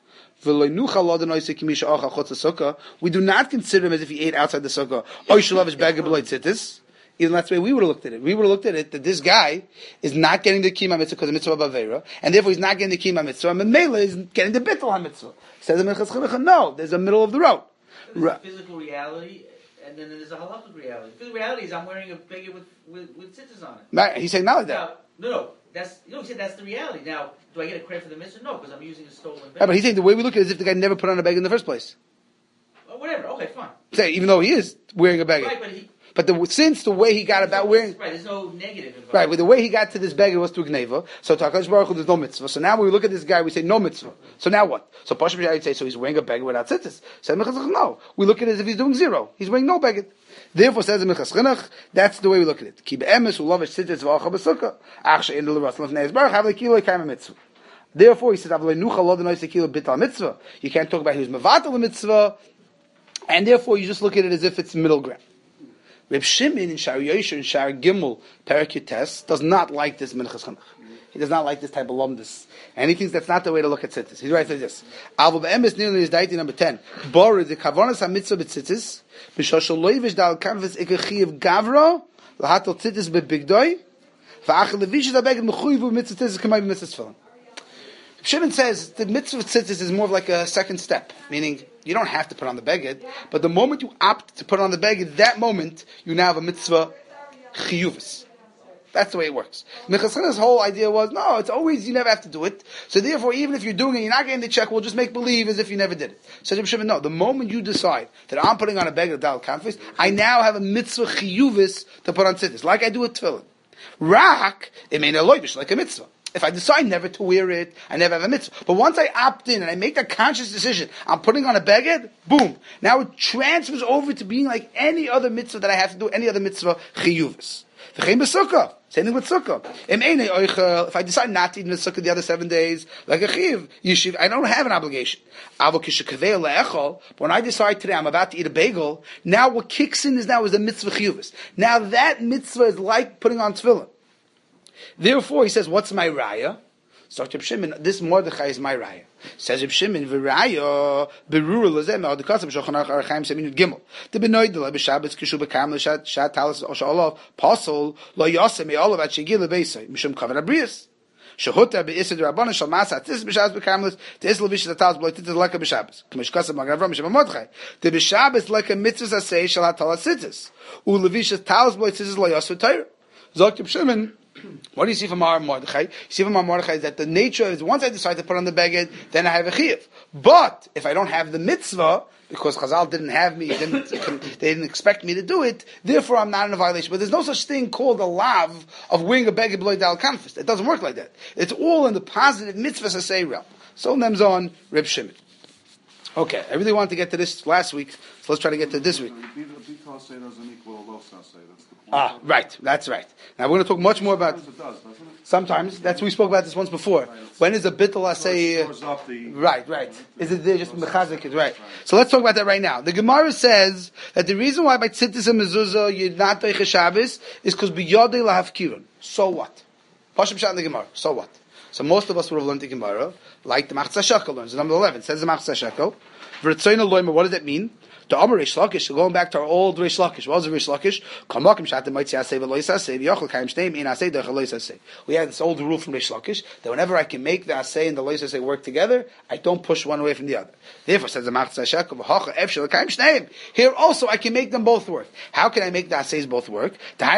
Speaker 1: Chinuch. We do not consider him as if he ate outside the sukkah. Even that's the way we would have looked at it. We would have looked at it that this guy is not getting the kiyum mitzvah because of mitzvah bavera, and therefore he's not getting the kiyum mitzvah, and Mela is getting the bittul mitzvah. Says the Minchas Chinuch, no, there's a middle of the road.
Speaker 2: There's a physical reality, and then there's a halachic reality. The physical reality is I'm wearing a beggar with tzitzis on it.
Speaker 1: Right, he's saying not like that.
Speaker 2: No. That's he said that's the reality. Now, do I get a credit for the mitzvah? No, because I'm using a stolen beggar.
Speaker 1: Yeah, but he's saying the way we look at it is as if the guy never put on a beggar in the first place.
Speaker 2: Whatever. Okay, fine.
Speaker 1: Say even though he is wearing a beggar.
Speaker 2: Right, but
Speaker 1: But since the way he got about wearing...
Speaker 2: Right, there's no negative involved.
Speaker 1: Right, with the way he got to this beggar was through Gneva. So to HaKadosh Baruch Hu, there's no mitzvah. So now when we look at this guy, we say no mitzvah. So now what? So Pashim Shai would say, so he's wearing a beggar without tzitzis. Says Minchas Chinuch, no. We look at it as if he's doing zero. He's wearing no beggar. Therefore, says the Minchas Chinuch, that's the way we look at it. Ki be'emes u'lovish tzitzis v'acha b'sukkah. Ach she'en l'ras l'fnei Yisbarach, havle kilo yikayim mitzvah. Therefore, he says, "Avle nucha lo denois kilo bital mitzvah." You can't talk about he was mevatel mitzvah, and therefore you just look at it as if it's middle ground. Reb Shimon in Shar Yosher and Shar Gimel Perakutes does not like this Minchas Chinuch. He does not like this type of lumdus, and he thinks that's not the way to look at tzitzis. He writes like this: "Avle be'emes nearly is daiti number 10. Bor the kavanas hamitzvah b'tzitzis b'shoshel loivish dal kanvas ikachiv gavro lahatel tzitzis bebigdoi v'achel levish dabeged mechuyivu mitzvah tzitzis kamay b'mitzvah tefillin." Shimon says the mitzvah of tzitzis is more of like a second step, meaning you don't have to put on the beged, but the moment you opt to put on the beged, that moment you now have a mitzvah chiyuvis. That's the way it works. Minchas Chinuch's whole idea was, no, it's always, you never have to do it. So therefore, even if you're doing it, you're not getting the check, we'll just make believe as if you never did it. So Reb Shimon, no, the moment you decide that I'm putting on a beged of Dal Kanfis, I now have a mitzvah chiyuvis to put on tzitzis, like I do with tefillin. Rak, it may not loibish, like a mitzvah. If I decide never to wear it, I never have a mitzvah. But once I opt in and I make that conscious decision, I'm putting on a beged, boom. Now it transfers over to being like any other mitzvah that I have to do, any other mitzvah, chiyuvis. V'chein b'sukkah. Same thing with sukkah. If I decide not to eat in the sukkah the other 7 days, like a chiv, yeshiv, I don't have an obligation. But when I decide today I'm about to eat a bagel, now what kicks in is the mitzvah chiyuvis. Now that mitzvah is like putting on tefillin. Therefore, he says, what's my raya? So Reb Shimon, this Mordechai is my raya. Says Reb Shimon, v'raya berura lezeh me'od kasam Shulchan Aruch Arachaim Seminut Gimel. The benoid the b'Shabbos kishu b'kam l'shat talis o'shalov pasol lo yasem me'olav at shegil lebeisay mishum kavan abrius. Shehuta be'isad rabbanon shal masa tis b'Shabbos b'kam tis levish talis b'loy tis leka b'Shabbos. K'mish kasam magavram mishum Mordechai. The b'Shabbos leka mitzvahs asay shal hatalas tzitzis. U levish talis b'loy tis lo yasu Torah. Zok Reb Shimon. What do you see from our Mordechai? You see from our Mordechai is that the nature is once I decide to put on the beged, then I have a chiyuv. But if I don't have the mitzvah, because Chazal didn't have me, they didn't expect me to do it, therefore I'm not in a violation. But there's no such thing called a lav of wearing a beged b'loy dal kanfis. It doesn't work like that. It's all in the positive mitzvahs asay realm. So name's on Reb Shimon. Okay, I really wanted to get to this last week, so let's try to get to this week. Right, that's right. Now we're going to talk much more about... Sometimes, we spoke about this once before. When is a bittul asay... Right. Is it there just mechazik? Right. So let's talk about that right now. The Gemara says that the reason why by tzitzis and mezuzah you're not doiche Shabbos is because b'yodei lahafkirun. So what? Pashim shat in the Gemara. So what? So most of us would have learned the Gemara, like the Machzah Shekel learns. Number 11 it says the Machzah Shekel. V'ritzoyna loyma, what does that mean? The Amar Reish Lakish, going back to our old Reish Lakish. What was the Reish Lakish? We had this old rule from Reish Lakish that whenever I can make the asay and the lois asay work together, I don't push one away from the other. Therefore, says the Machzah Shekel, here also I can make them both work. How can I make the asays both work?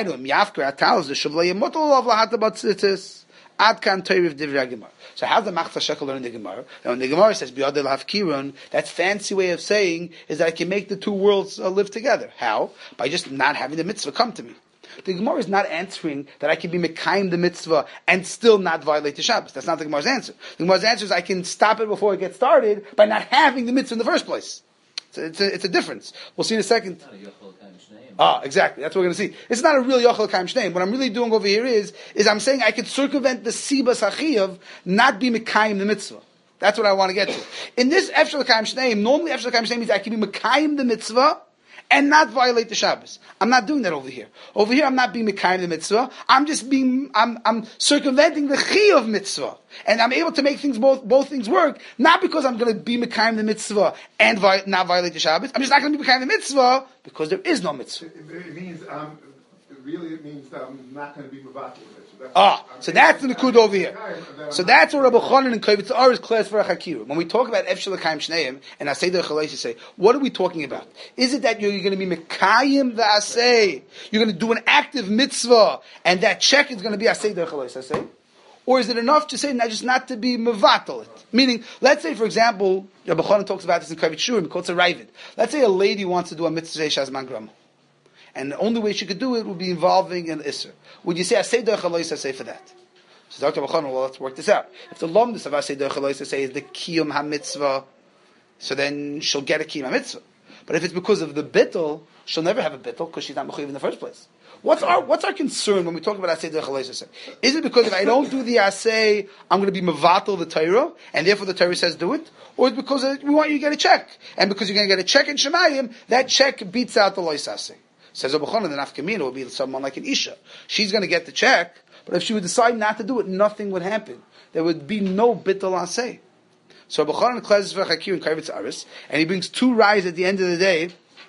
Speaker 1: So how's the Machzah Shekel learn in the Gemara? Now when the Gemara says B'yodei lahafkirun, that fancy way of saying is that I can make the two worlds live together. How? By just not having the mitzvah come to me. The Gemara is not answering that I can be mekayim the mitzvah and still not violate the Shabbos. That's not the Gemara's answer. The Gemara's answer is I can stop it before it gets started by not having the mitzvah in the first place. It's a difference. We'll see in a second. Exactly. That's what we're going to see. It's not a real Yochel Kaim Shneim. What I'm really doing over here is I'm saying I could circumvent the Sibas HaChiyav, not be Mekayim the mitzvah. That's what I want to get to. In this Efshel Kaim Shneim, normally Efshel Kaim Shneim means I can be Mekayim the mitzvah and not violate the Shabbos. I'm not doing that over here. Over here I'm not being Mekayim the mitzvah. I'm circumventing the Chiyav mitzvah. And I'm able to make things both things work, not because I'm going to be Mekayim the mitzvah and not violate the Shabbos. I'm just not going to be Mekayim the mitzvah because there is no mitzvah.
Speaker 7: It means, it means that I'm not going to be Mavatul.
Speaker 1: So that's the Nakud over here. So that's what Rabbi Chanan and Kovitz are is class for a Chakiru. When we talk about Efshel Kaim Shneim and Asay the Chalei say, what are we talking about? Is it that you're going to be Mekayim the Asay? You're going to do an active mitzvah and that check is going to be Asay the Chalei say? Or is it enough to say just not to be Mavatal it? Meaning, let's say for example, Rabbi Chanan talks about this in Kovitz Shurim, quotes a Ravid. Let's say a lady wants to do a mitzvah Shazman Grama. and the only way she could do it would be involving an Isser. Would you say Asay Derech HaLois Asay for that? So Dr. Bachon, well, let's work this out. If the lomdus of Asay Derech HaLois Asay is the Kiyum HaMitzvah, so then she'll get a Kiyum HaMitzvah. But if it's because of the bittul, she'll never have a bittul because she's not mechuyev in the first place. What's our concern when we talk about Asay Derech HaLois Asay? Is it because if I don't do the Asay, I'm going to be mevatel the Torah, and therefore the Torah says do it? Or is it because we want you to get a check? And because you're going to get a check in Shemayim, that check beats out the Lois Asay. Says Rabbi Chanan, the nafkamina would be someone like an Isha. She's going to get the check, but if she would decide not to do it, nothing would happen. There would be no bittul Asay. So Rabbi Chanan cleanses for Hakir and Karvitz Aris, and he brings two rayos at the end of the day,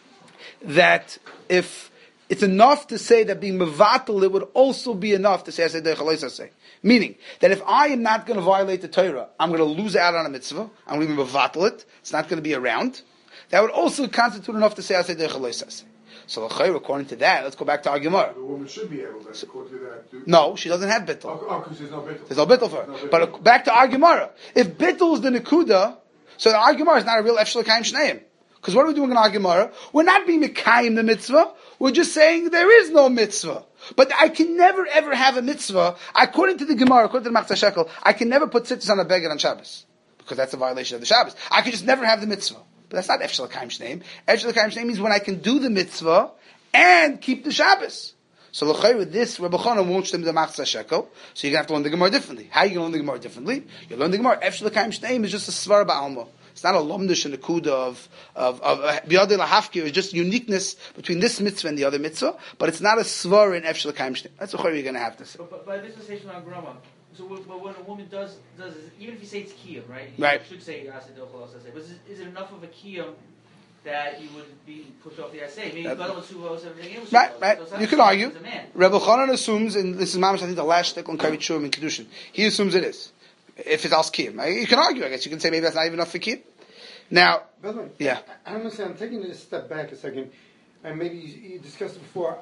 Speaker 1: that if it's enough to say that being mevatel, it would also be enough to say Asay Derech HaLois Asay. Meaning that if I am not going to violate the Torah, I'm going to lose out on a mitzvah. I'm going to be mevatel it. It's not going to be around. That would also constitute enough to say Asay Derech HaLois Asay. So according to that, let's go back to our Gemara.
Speaker 7: The woman should be able to, according to that.
Speaker 1: No, she doesn't have bittul.
Speaker 7: Oh, because there's no bittul.
Speaker 1: There's no bittul for her. But back to our Gemara. If bittul is the nekuda, so the our Gemara is not a real Efshel Kaim Shneim. Because what are we doing in our Gemara? We're not being Mekayim the mitzvah. We're just saying there is no mitzvah. But I can never ever have a mitzvah. According to the Gemara, according to the Machzah Shekel, I can never put tzitzis on a beggar on Shabbos. Because that's a violation of the Shabbos. I could just never have the mitzvah. But that's not Efshel Kaim Shneim. Efshel Kaim Shneim means when I can do the mitzvah and keep the Shabbos. So l'chayr with this, Rabbi Chanan won't stem the Machzah Shekel. So you're going to have to learn the Gemara differently. How are you going to learn the Gemara differently? You learn the Gemara. Efshel Kaim Shneim is just a svar ba'alma. It's not a lomdish and a kuda of biyadei lahafkir. It's just uniqueness between this mitzvah and the other mitzvah, but it's not a svar in Efshel Kaim Shneim. That's what you're going to have to say.
Speaker 2: But by this station on Grama, so when a woman does even if you say it's kiyum, right?
Speaker 1: Right.
Speaker 2: You should say Asay Derech HaLois Asay. But is it enough of a kiyum that you would be pushed off the Asay? Maybe Gadol Suvos, everything else.
Speaker 1: Right.
Speaker 2: So
Speaker 1: You could argue. Rebbe Chanan assumes, and this is Mamash, I think, the last shtickle in Kavit Shurim in Kedushin. He assumes it is. If it's al kiyum. You can argue, I guess. You can say maybe that's not even enough for kiyum. Now,
Speaker 4: by the way,
Speaker 1: yeah.
Speaker 4: I don't understand. I'm taking it a step back a second, and maybe you discussed it before.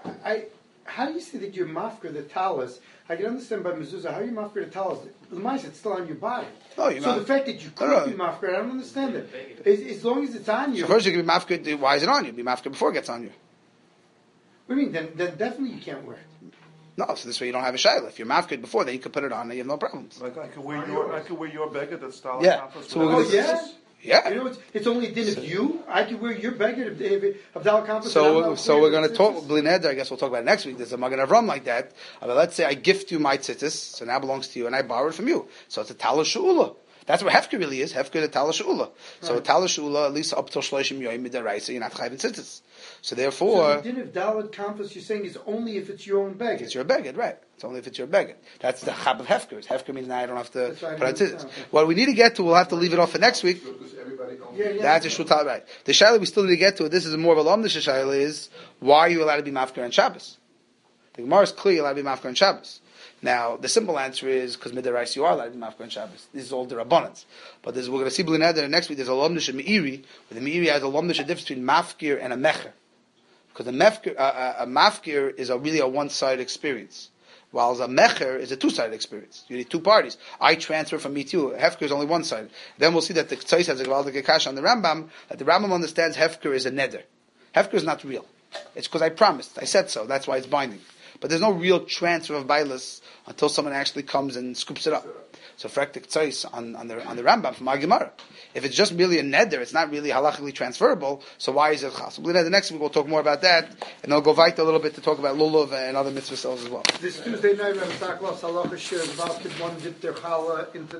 Speaker 4: How do you say that you're mafker the talis? I can understand by mezuzah how you mafker the talis. The mice it's still on your body.
Speaker 1: Oh,
Speaker 4: so the fact that you could be mafker, I don't understand it. As long as it's on you.
Speaker 1: So first you can be mafker. Why is it on you? Be mafker before it gets on you.
Speaker 4: What do you mean? Then definitely you can't wear it.
Speaker 1: No, so this way you don't have a shayla. If you're mafkid before, then you could put it on and you have no problems.
Speaker 5: Like I could wear your beggar that's style.
Speaker 1: Yeah.
Speaker 5: So
Speaker 1: yeah.
Speaker 4: You know, it's only a din of you. I could wear your beggar of Dal Compass.
Speaker 1: So we're going to talk, Bli Neder, I guess we'll talk about it next week. There's a Magen Avram like that. But let's say I gift you my tzitzis, so now it belongs to you, and I borrow it from you. So it's a Tala Sh'ula. That's what Hefker really is. Hefker is a Tala Sh'ula. So a Tala Sh'ula, at least up to Shloshim Yoyim Midaraisa, you're not chayv in tzitzis. So therefore...
Speaker 4: So the din of Dalet Compass you're saying is only if it's your own beggar.
Speaker 1: It's your beggar, right. It's only if it's your beggar. That's the chab of Hefker. Hefker means now I don't have to put on tzitzis. What we need to get to, we'll have to leave it off for next week. That's a shul right. The shaila we still need to get to. This is more of a lomdish shaila. Is why are you allowed to be mafker on Shabbos? The Gemara is clear you're allowed to be mafker on Shabbos. Now the simple answer is because midaraisa you are allowed to be mafker on Shabbos. This is all the rabbanans. But we're going to see Bli Neder next week. There's a lomdish and meiri. Where the meiri has a lomdish difference between mafkir and a mecher. Because a mafkir is really a one-sided experience. While a mecher is a two-sided experience. You need two parties. I transfer from me to you. Hefker is only one side. Then we'll see that the Tzais has a Gvaldik Akash on the Rambam, that the Rambam understands Hefker is a neder. Hefker is not real. It's because I promised. I said so. That's why it's binding. But there's no real transfer of Bailas until someone actually comes and scoops it up. So Frektik Tzais on the Rambam from Gemara. If it's just merely a neder, it's not really halachically transferable, so why is it chas? The next week we'll talk more about that, and I'll go weiter a little bit to talk about lulav and other mitzvah cells as well.
Speaker 4: This Tuesday night, Rabbi Saklov Salacha shares about one dip their challah into